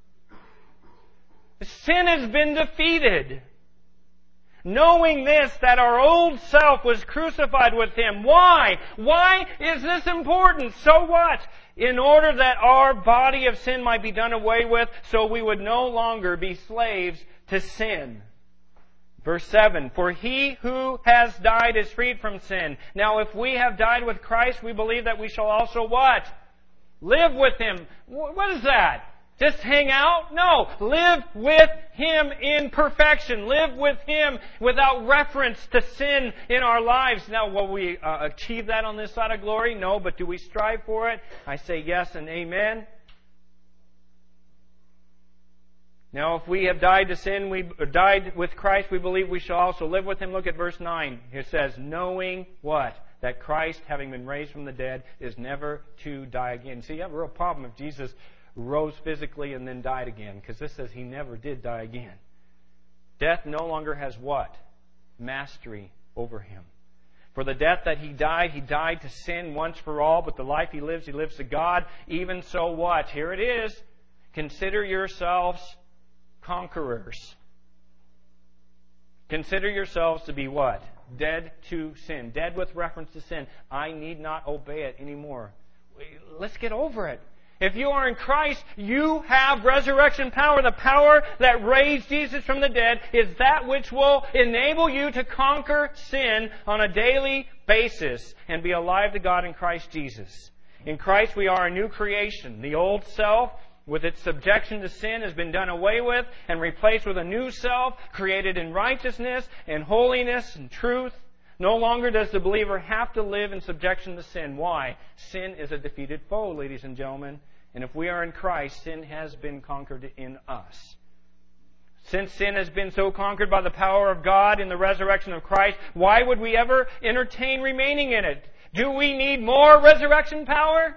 Sin has been defeated. Knowing this, that our old self was crucified with Him. Why? Why is this important? So what? In order that our body of sin might be done away with, so we would no longer be slaves to sin. Verse seven, for he who has died is freed from sin. Now if we have died with Christ, we believe that we shall also what? Live with Him. What is that? Just hang out? No. Live with Him in perfection. Live with Him without reference to sin in our lives. Now, will we uh, achieve that on this side of glory? No, but do we strive for it? I say yes and amen. Now, if we have died to sin, we died with Christ, we believe we shall also live with Him. Look at verse nine. It says, knowing what? That Christ, having been raised from the dead, is never to die again. See, you have a real problem if Jesus rose physically and then died again, because this says He never did die again. Death no longer has what? Mastery over Him. For the death that He died, He died to sin once for all, but the life He lives, He lives to God. Even so what? Here it is. Consider yourselves conquerors. Consider yourselves to be what? Dead to sin. Dead with reference to sin. I need not obey it anymore. Let's get over it. If you are in Christ, you have resurrection power. The power that raised Jesus from the dead is that which will enable you to conquer sin on a daily basis and be alive to God in Christ Jesus. In Christ we are a new creation. The old self, with its subjection to sin, has been done away with and replaced with a new self created in righteousness and holiness and truth. No longer does the believer have to live in subjection to sin. Why? Sin is a defeated foe, ladies and gentlemen. And if we are in Christ, sin has been conquered in us. Since sin has been so conquered by the power of God in the resurrection of Christ, why would we ever entertain remaining in it? Do we need more resurrection power?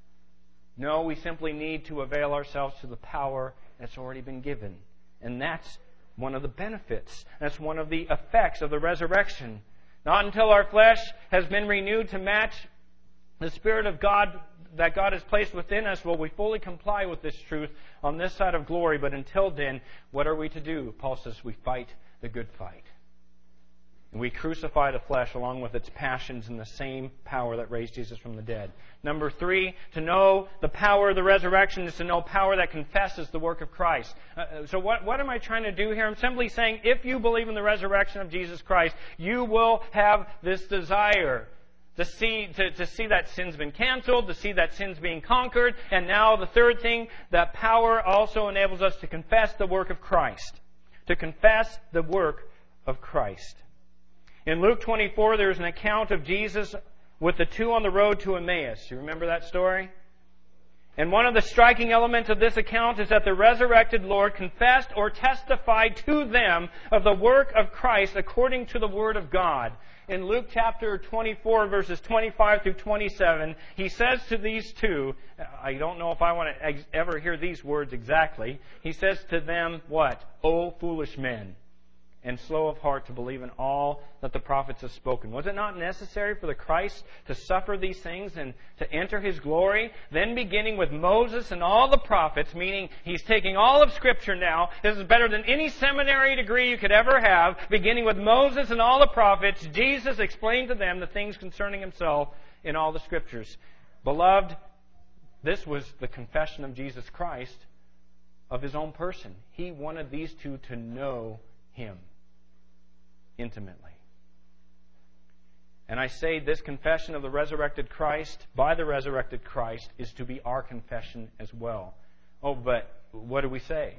No, we simply need to avail ourselves to the power that's already been given. And that's one of the benefits. That's one of the effects of the resurrection. Not until our flesh has been renewed to match the Spirit of God that God has placed within us will we fully comply with this truth on this side of glory. But until then, what are we to do? Paul says we fight the good fight. And we crucify the flesh along with its passions in the same power that raised Jesus from the dead. Number three, to know the power of the resurrection is to know power that confesses the work of Christ. Uh, so what, what am I trying to do here? I'm simply saying if you believe in the resurrection of Jesus Christ, you will have this desire to see, to, to see that sin's been canceled, to see that sin's being conquered. And now the third thing, that power also enables us to confess the work of Christ. To confess the work of Christ. In Luke twenty-four, there's an account of Jesus with the two on the road to Emmaus. You remember that story? And one of the striking elements of this account is that the resurrected Lord confessed or testified to them of the work of Christ according to the Word of God. In Luke chapter twenty-four, verses twenty-five through twenty-seven, He says to these two, I don't know if I want to ex- ever hear these words exactly. He says to them, what? O foolish men, and slow of heart to believe in all that the prophets have spoken. Was it not necessary for the Christ to suffer these things and to enter His glory? Then beginning with Moses and all the prophets, meaning He's taking all of Scripture now. This is better than any seminary degree you could ever have. Beginning with Moses and all the prophets, Jesus explained to them the things concerning Himself in all the Scriptures. Beloved, this was the confession of Jesus Christ of His own person. He wanted these two to know Him intimately. And I say this confession of the resurrected Christ, by the resurrected Christ, is to be our confession as well. Oh, but what do we say?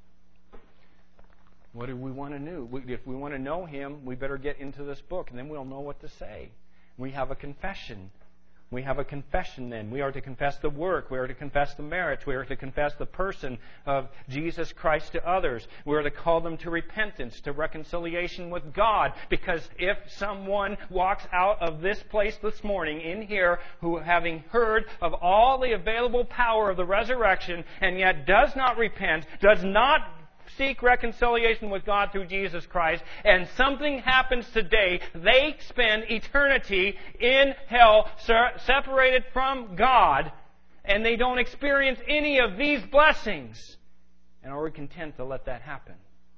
What do we want to know? If we want to know Him, we better get into this book, and then we'll know what to say. We have a confession We have a confession then. We are to confess the work. We are to confess the merits. We are to confess the person of Jesus Christ to others. We are to call them to repentance, to reconciliation with God. Because if someone walks out of this place this morning in here who, having heard of all the available power of the resurrection and yet does not repent, does not seek reconciliation with God through Jesus Christ, and something happens today, they spend eternity in hell, separated from God, and they don't experience any of these blessings. And are we content to let that happen?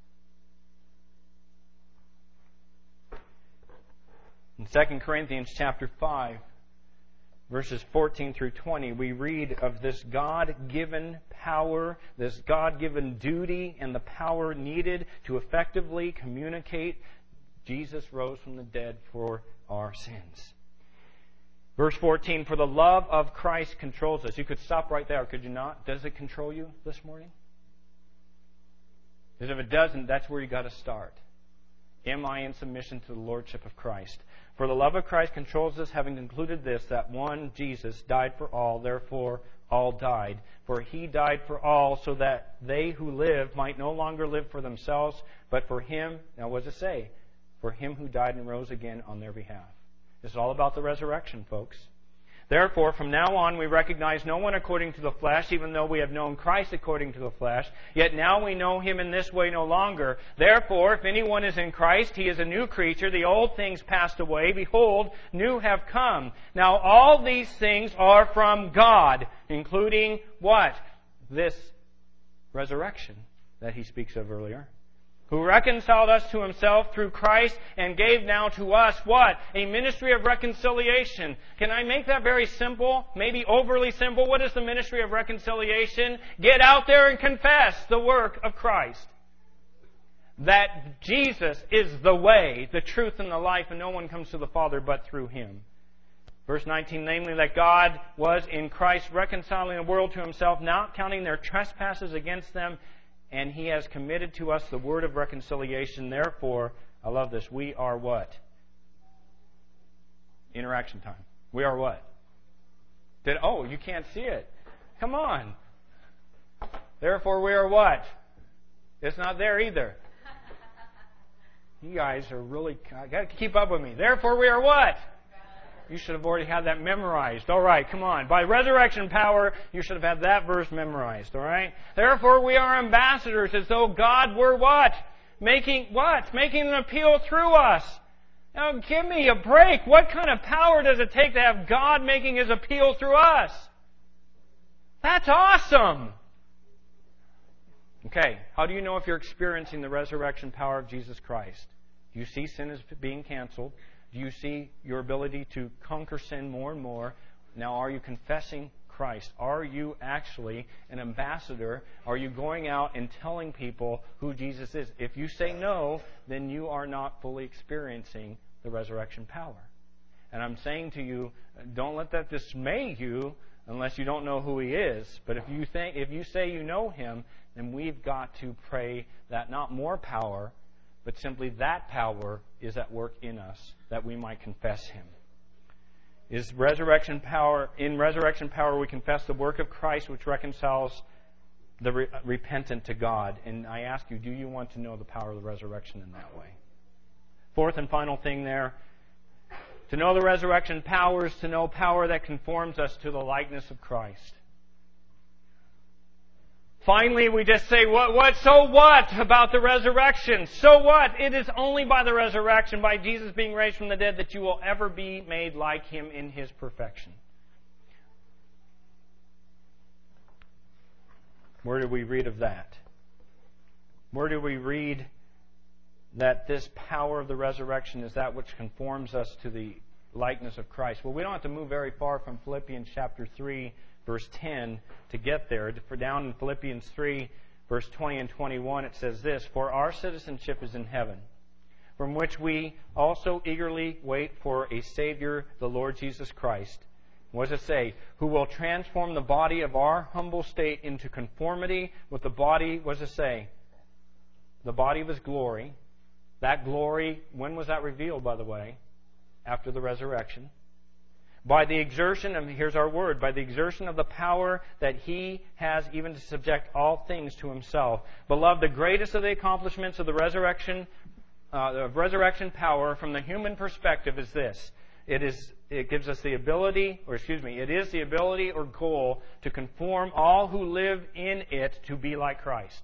In Second Corinthians chapter five, verses fourteen through twenty, we read of this God-given power, this God-given duty, and the power needed to effectively communicate Jesus rose from the dead for our sins. Verse fourteen, for the love of Christ controls us. You could stop right there, could you not? Does it control you this morning? Because if it doesn't, that's where you got to start. Am I in submission to the Lordship of Christ? For the love of Christ controls us, having concluded this, that one, Jesus, died for all, therefore all died. For He died for all, so that they who live might no longer live for themselves, but for Him, now what does it say? For Him who died and rose again on their behalf. It's all about the resurrection, folks. Therefore, from now on, we recognize no one according to the flesh, even though we have known Christ according to the flesh. Yet now we know Him in this way no longer. Therefore, if anyone is in Christ, he is a new creature. The old things passed away. Behold, new have come. Now all these things are from God, including what? This resurrection that He speaks of earlier. Who reconciled us to Himself through Christ and gave now to us what? A ministry of reconciliation. Can I make that very simple? Maybe overly simple. What is the ministry of reconciliation? Get out there and confess the work of Christ. That Jesus is the way, the truth, and the life, and no one comes to the Father but through Him. Verse nineteen, namely that God was in Christ reconciling the world to Himself, not counting their trespasses against them, and He has committed to us the word of reconciliation. Therefore, I love this, we are what? Interaction time. We are what? Did, oh, you can't see it. Come on. Therefore, we are what? It's not there either. You guys are really, I got to keep up with me. Therefore, we are what? You should have already had that memorized. All right, come on. By resurrection power, you should have had that verse memorized. All right? Therefore, we are ambassadors as though God were what? Making what? Making an appeal through us. Now, give me a break. What kind of power does it take to have God making His appeal through us? That's awesome. Okay, how do you know if you're experiencing the resurrection power of Jesus Christ? Do you see sin as being canceled? Do you see your ability to conquer sin more and more? Now, are you confessing Christ? Are you actually an ambassador? Are you going out and telling people who Jesus is? If you say no, then you are not fully experiencing the resurrection power. And I'm saying to you, don't let that dismay you unless you don't know who He is. But if you think, if you say you know Him, then we've got to pray that not more power, but simply that power is at work in us, that we might confess Him. Is resurrection power, in resurrection power we confess the work of Christ which reconciles the re- repentant to God. And I ask you, do you want to know the power of the resurrection in that way? Fourth and final thing there, to know the resurrection power is to know power that conforms us to the likeness of Christ. Finally, we just say, what, what, so what about the resurrection? So what? It is only by the resurrection, by Jesus being raised from the dead, that you will ever be made like Him in His perfection. Where do we read of that? Where do we read that this power of the resurrection is that which conforms us to the likeness of Christ? Well, we don't have to move very far from Philippians chapter three, verse ten, to get there. For down in Philippians three, verse twenty and twenty-one, it says this, for our citizenship is in heaven, from which we also eagerly wait for a Savior, the Lord Jesus Christ. What does it say? Who will transform the body of our humble state into conformity with the body, what does it say? The body of His glory. That glory, when was that revealed, by the way? After the resurrection. By the exertion of, here's our word, by the exertion of the power that He has even to subject all things to Himself. Beloved, the greatest of the accomplishments of the resurrection, uh, of resurrection power from the human perspective is this. It is, it gives us the ability, or excuse me, it is the ability or goal to conform all who live in it to be like Christ.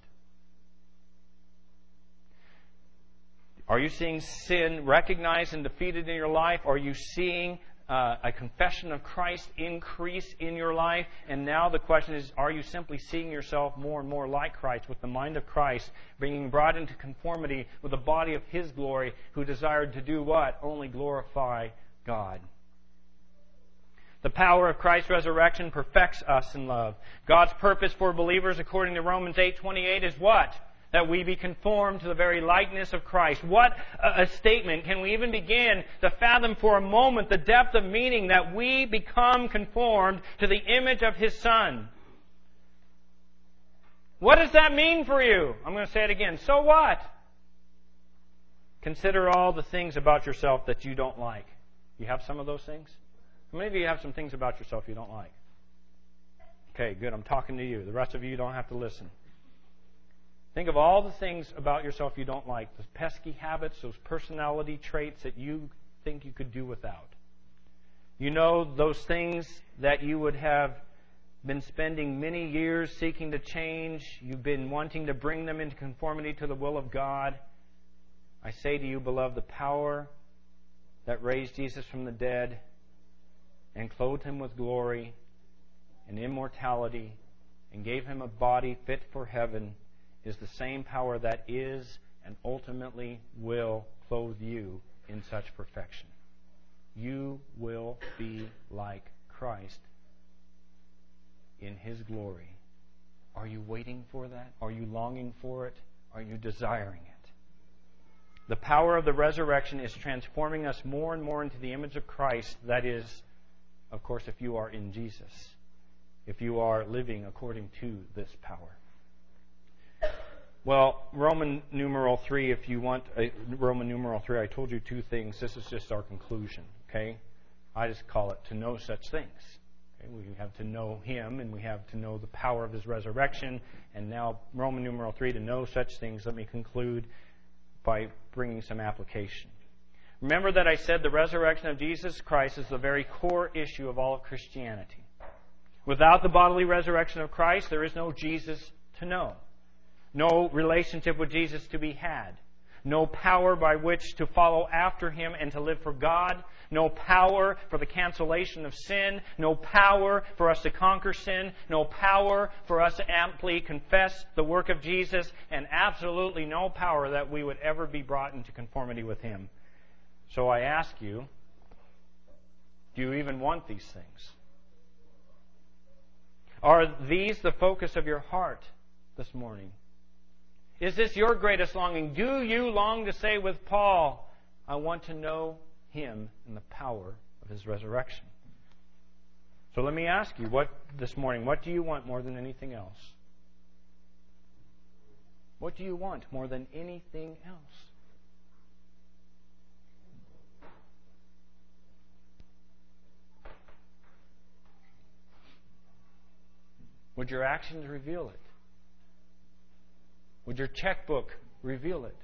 Are you seeing sin recognized and defeated in your life? Are you seeing uh, a confession of Christ increase in your life? And now the question is, are you simply seeing yourself more and more like Christ, with the mind of Christ, being brought into conformity with the body of His glory, who desired to do what? Only glorify God. The power of Christ's resurrection perfects us in love. God's purpose for believers, according to Romans eight twenty-eight, is what? That we be conformed to the very likeness of Christ. What a statement. Can we even begin to fathom for a moment the depth of meaning that we become conformed to the image of His Son? What does that mean for you? I'm going to say it again. So what? Consider all the things about yourself that you don't like. You have some of those things? How many of you have some things about yourself you don't like? Okay, good. I'm talking to you. The rest of you don't have to listen. Think of all the things about yourself you don't like, those pesky habits, those personality traits that you think you could do without. You know, those things that you would have been spending many years seeking to change. You've been wanting to bring them into conformity to the will of God. I say to you, beloved, the power that raised Jesus from the dead and clothed Him with glory and immortality and gave Him a body fit for heaven is the same power that is and ultimately will clothe you in such perfection. You will be like Christ in His glory. Are you waiting for that? Are you longing for it? Are you desiring it? The power of the resurrection is transforming us more and more into the image of Christ. That is, of course, if you are in Jesus, if you are living according to this power. Well, Roman numeral three, if you want, uh, Roman numeral three, I told you two things. This is just our conclusion, okay? I just call it to know such things. Okay? We have to know Him, and we have to know the power of His resurrection. And now, Roman numeral three, to know such things. Let me conclude by bringing some application. Remember that I said the resurrection of Jesus Christ is the very core issue of all of Christianity. Without the bodily resurrection of Christ, there is no Jesus to know. No relationship with Jesus to be had. No power by which to follow after Him and to live for God. No power for the cancellation of sin. No power for us to conquer sin. No power for us to amply confess the work of Jesus. And absolutely no power that we would ever be brought into conformity with Him. So I ask you, do you even want these things? Are these the focus of your heart this morning? Is this your greatest longing? Do you long to say with Paul, I want to know Him and the power of His resurrection? So let me ask you what this morning, what do you want more than anything else? What do you want more than anything else? Would your actions reveal it? Would your checkbook reveal it?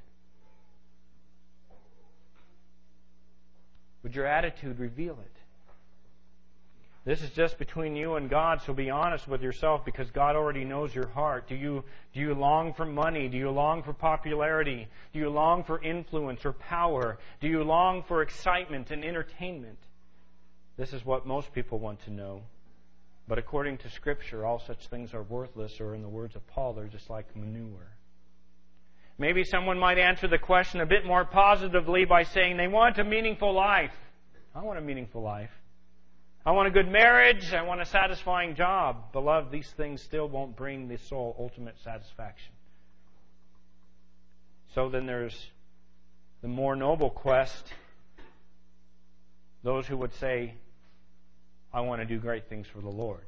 Would your attitude reveal it? This is just between you and God, so be honest with yourself because God already knows your heart. Do you, do you long for money? Do you long for popularity? Do you long for influence or power? Do you long for excitement and entertainment? This is what most people want to know. But according to Scripture, all such things are worthless, or in the words of Paul, they're just like manure. Maybe someone might answer the question a bit more positively by saying they want a meaningful life. I want a meaningful life. I want a good marriage. I want a satisfying job. Beloved, these things still won't bring the soul ultimate satisfaction. So then there's the more noble quest. Those who would say, I want to do great things for the Lord.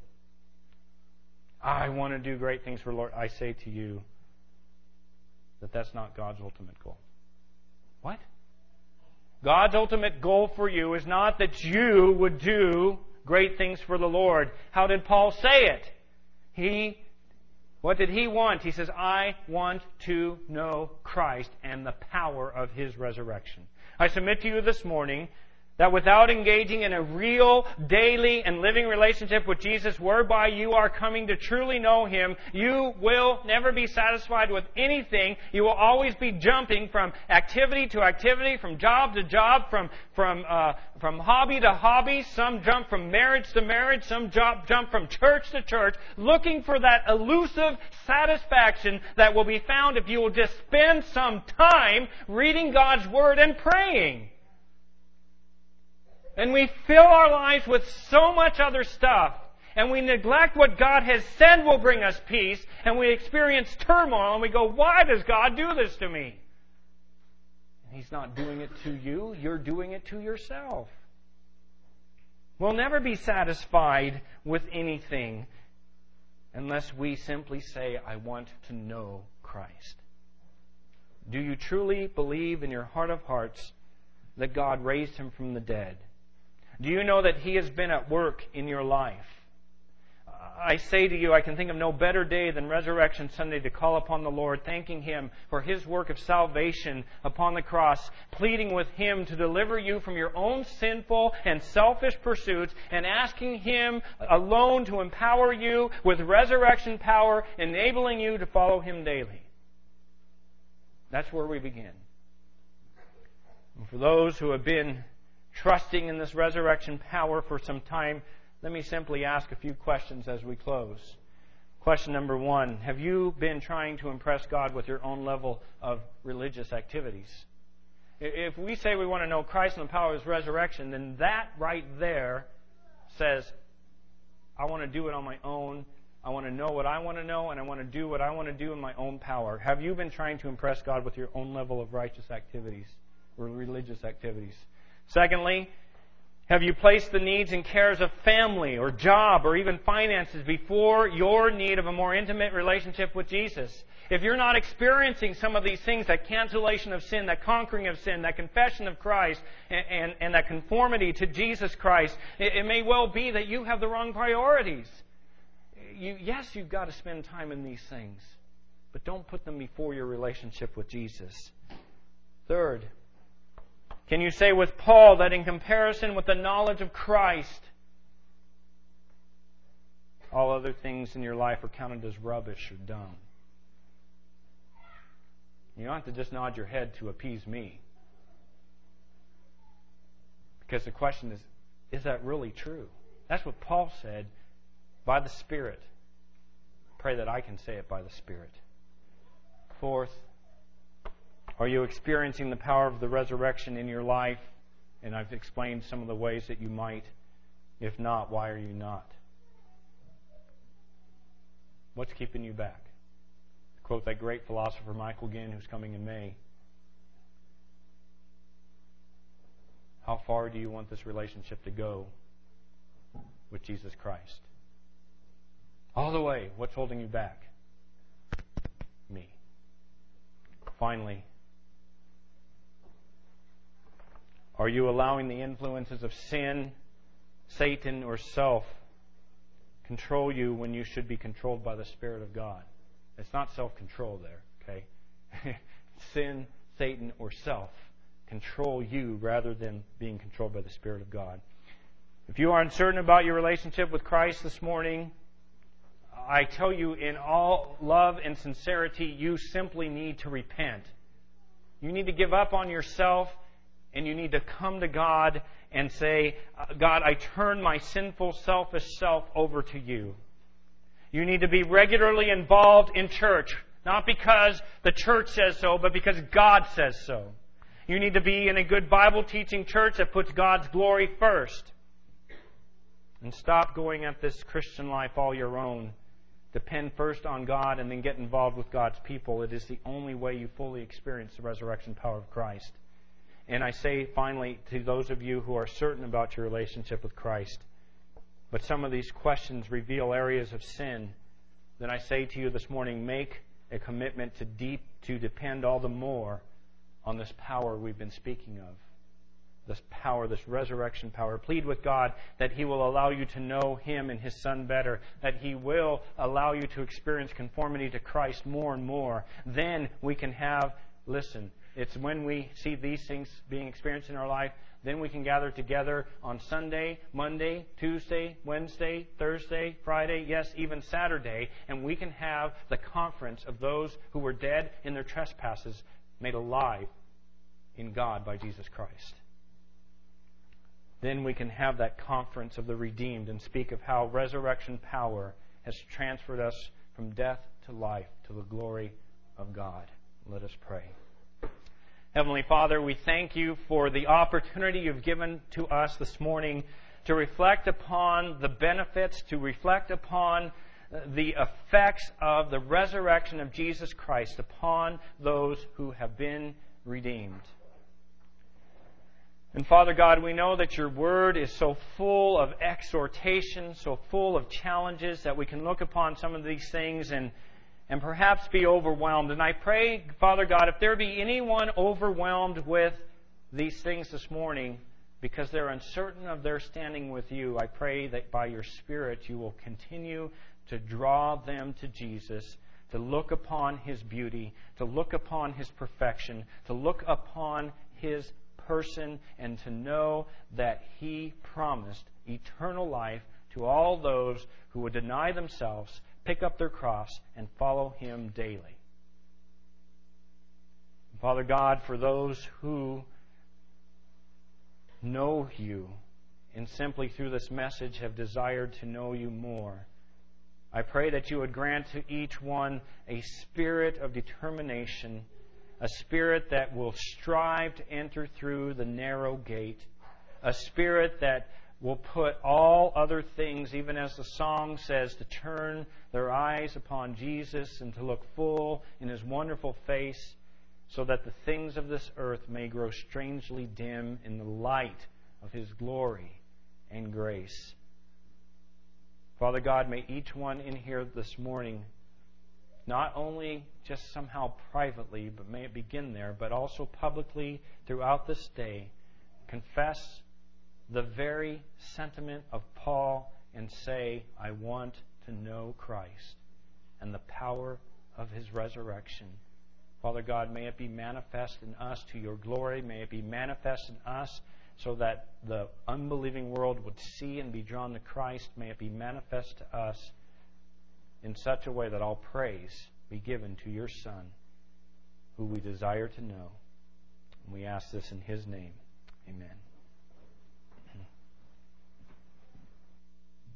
I want to do great things for the Lord. I say to you, that that's not God's ultimate goal. What? God's ultimate goal for you is not that you would do great things for the Lord. How did Paul say it? He, what did he want? He says, I want to know Christ and the power of His resurrection. I submit to you this morning that without engaging in a real, daily, and living relationship with Jesus, whereby you are coming to truly know Him, you will never be satisfied with anything. You will always be jumping from activity to activity, from job to job, from from uh, from hobby to hobby. Some jump from marriage to marriage. Some jump jump from church to church, looking for that elusive satisfaction that will be found if you will just spend some time reading God's Word and praying. And we fill our lives with so much other stuff, and we neglect what God has said will bring us peace, and we experience turmoil, and we go, why does God do this to me? And He's not doing it to you, you're doing it to yourself. We'll never be satisfied with anything unless we simply say, I want to know Christ. Do you truly believe in your heart of hearts that God raised Him from the dead? Do you know that He has been at work in your life? I say to you, I can think of no better day than Resurrection Sunday to call upon the Lord, thanking Him for His work of salvation upon the cross, pleading with Him to deliver you from your own sinful and selfish pursuits, and asking Him alone to empower you with resurrection power, enabling you to follow Him daily. That's where we begin. And for those who have been trusting in this resurrection power for some time, let me simply ask a few questions as we close. Question number one, have you been trying to impress God with your own level of religious activities? If we say we want to know Christ and the power of His resurrection, then that right there says, I want to do it on my own. I want to know what I want to know, and I want to do what I want to do in my own power. Have you been trying to impress God with your own level of righteous activities or religious activities? Secondly, have you placed the needs and cares of family or job or even finances before your need of a more intimate relationship with Jesus? If you're not experiencing some of these things, that cancellation of sin, that conquering of sin, that confession of Christ, and, and, and that conformity to Jesus Christ, it, it may well be that you have the wrong priorities. You, yes, you've got to spend time in these things, but don't put them before your relationship with Jesus. Third, can you say with Paul that in comparison with the knowledge of Christ, all other things in your life are counted as rubbish or dung? You don't have to just nod your head to appease me. Because the question is, is that really true? That's what Paul said by the Spirit. Pray that I can say it by the Spirit. Fourth, are you experiencing the power of the resurrection in your life? And I've explained some of the ways that you might. If not, why are you not? What's keeping you back? To quote that great philosopher Michael Ginn, who's coming in May. How far do you want this relationship to go with Jesus Christ? All the way. What's holding you back? Me. Finally, are you allowing the influences of sin, Satan, or self control you when you should be controlled by the Spirit of God? It's not self-control there, okay? Sin, Satan, or self control you rather than being controlled by the Spirit of God. If you are uncertain about your relationship with Christ this morning, I tell you in all love and sincerity, you simply need to repent. You need to give up on yourself, and you need to come to God and say, God, I turn my sinful, selfish self over to you. You need to be regularly involved in church, not because the church says so, but because God says so. You need to be in a good Bible teaching church that puts God's glory first. And stop going at this Christian life all your own. Depend first on God and then get involved with God's people. It is the only way you fully experience the resurrection power of Christ. And I say finally to those of you who are certain about your relationship with Christ, but some of these questions reveal areas of sin, then I say to you this morning, make a commitment to deep to depend all the more on this power we've been speaking of. this power, this resurrection power. Plead with God that He will allow you to know Him and His Son better, that He will allow you to experience conformity to Christ more and more. Then we can have, listen, it's when we see these things being experienced in our life, then we can gather together on Sunday, Monday, Tuesday, Wednesday, Thursday, Friday, yes, even Saturday, and we can have the conference of those who were dead in their trespasses made alive in God by Jesus Christ. Then we can have that conference of the redeemed and speak of how resurrection power has transferred us from death to life to the glory of God. Let us pray. Heavenly Father, we thank You for the opportunity You've given to us this morning to reflect upon the benefits, to reflect upon the effects of the resurrection of Jesus Christ upon those who have been redeemed. And Father God, we know that Your Word is so full of exhortation, so full of challenges, that we can look upon some of these things and, and perhaps be overwhelmed. And I pray, Father God, if there be anyone overwhelmed with these things this morning because they're uncertain of their standing with You, I pray that by Your Spirit You will continue to draw them to Jesus, to look upon His beauty, to look upon His perfection, to look upon His person, and to know that He promised eternal life to all those who would deny themselves, pick up their cross, and follow Him daily. Father God, for those who know You and simply through this message have desired to know You more, I pray that You would grant to each one a spirit of determination, a spirit that will strive to enter through the narrow gate, a spirit that will put all other things, even as the song says, to turn their eyes upon Jesus and to look full in His wonderful face, so that the things of this earth may grow strangely dim in the light of His glory and grace. Father God, may each one in here this morning, not only just somehow privately, but may it begin there, but also publicly throughout this day, confess the very sentiment of Paul and say, I want to know Christ and the power of His resurrection. Father God, may it be manifest in us to Your glory. May it be manifest in us so that the unbelieving world would see and be drawn to Christ. May it be manifest to us in such a way that all praise be given to Your Son, who we desire to know. And we ask this in His name. Amen.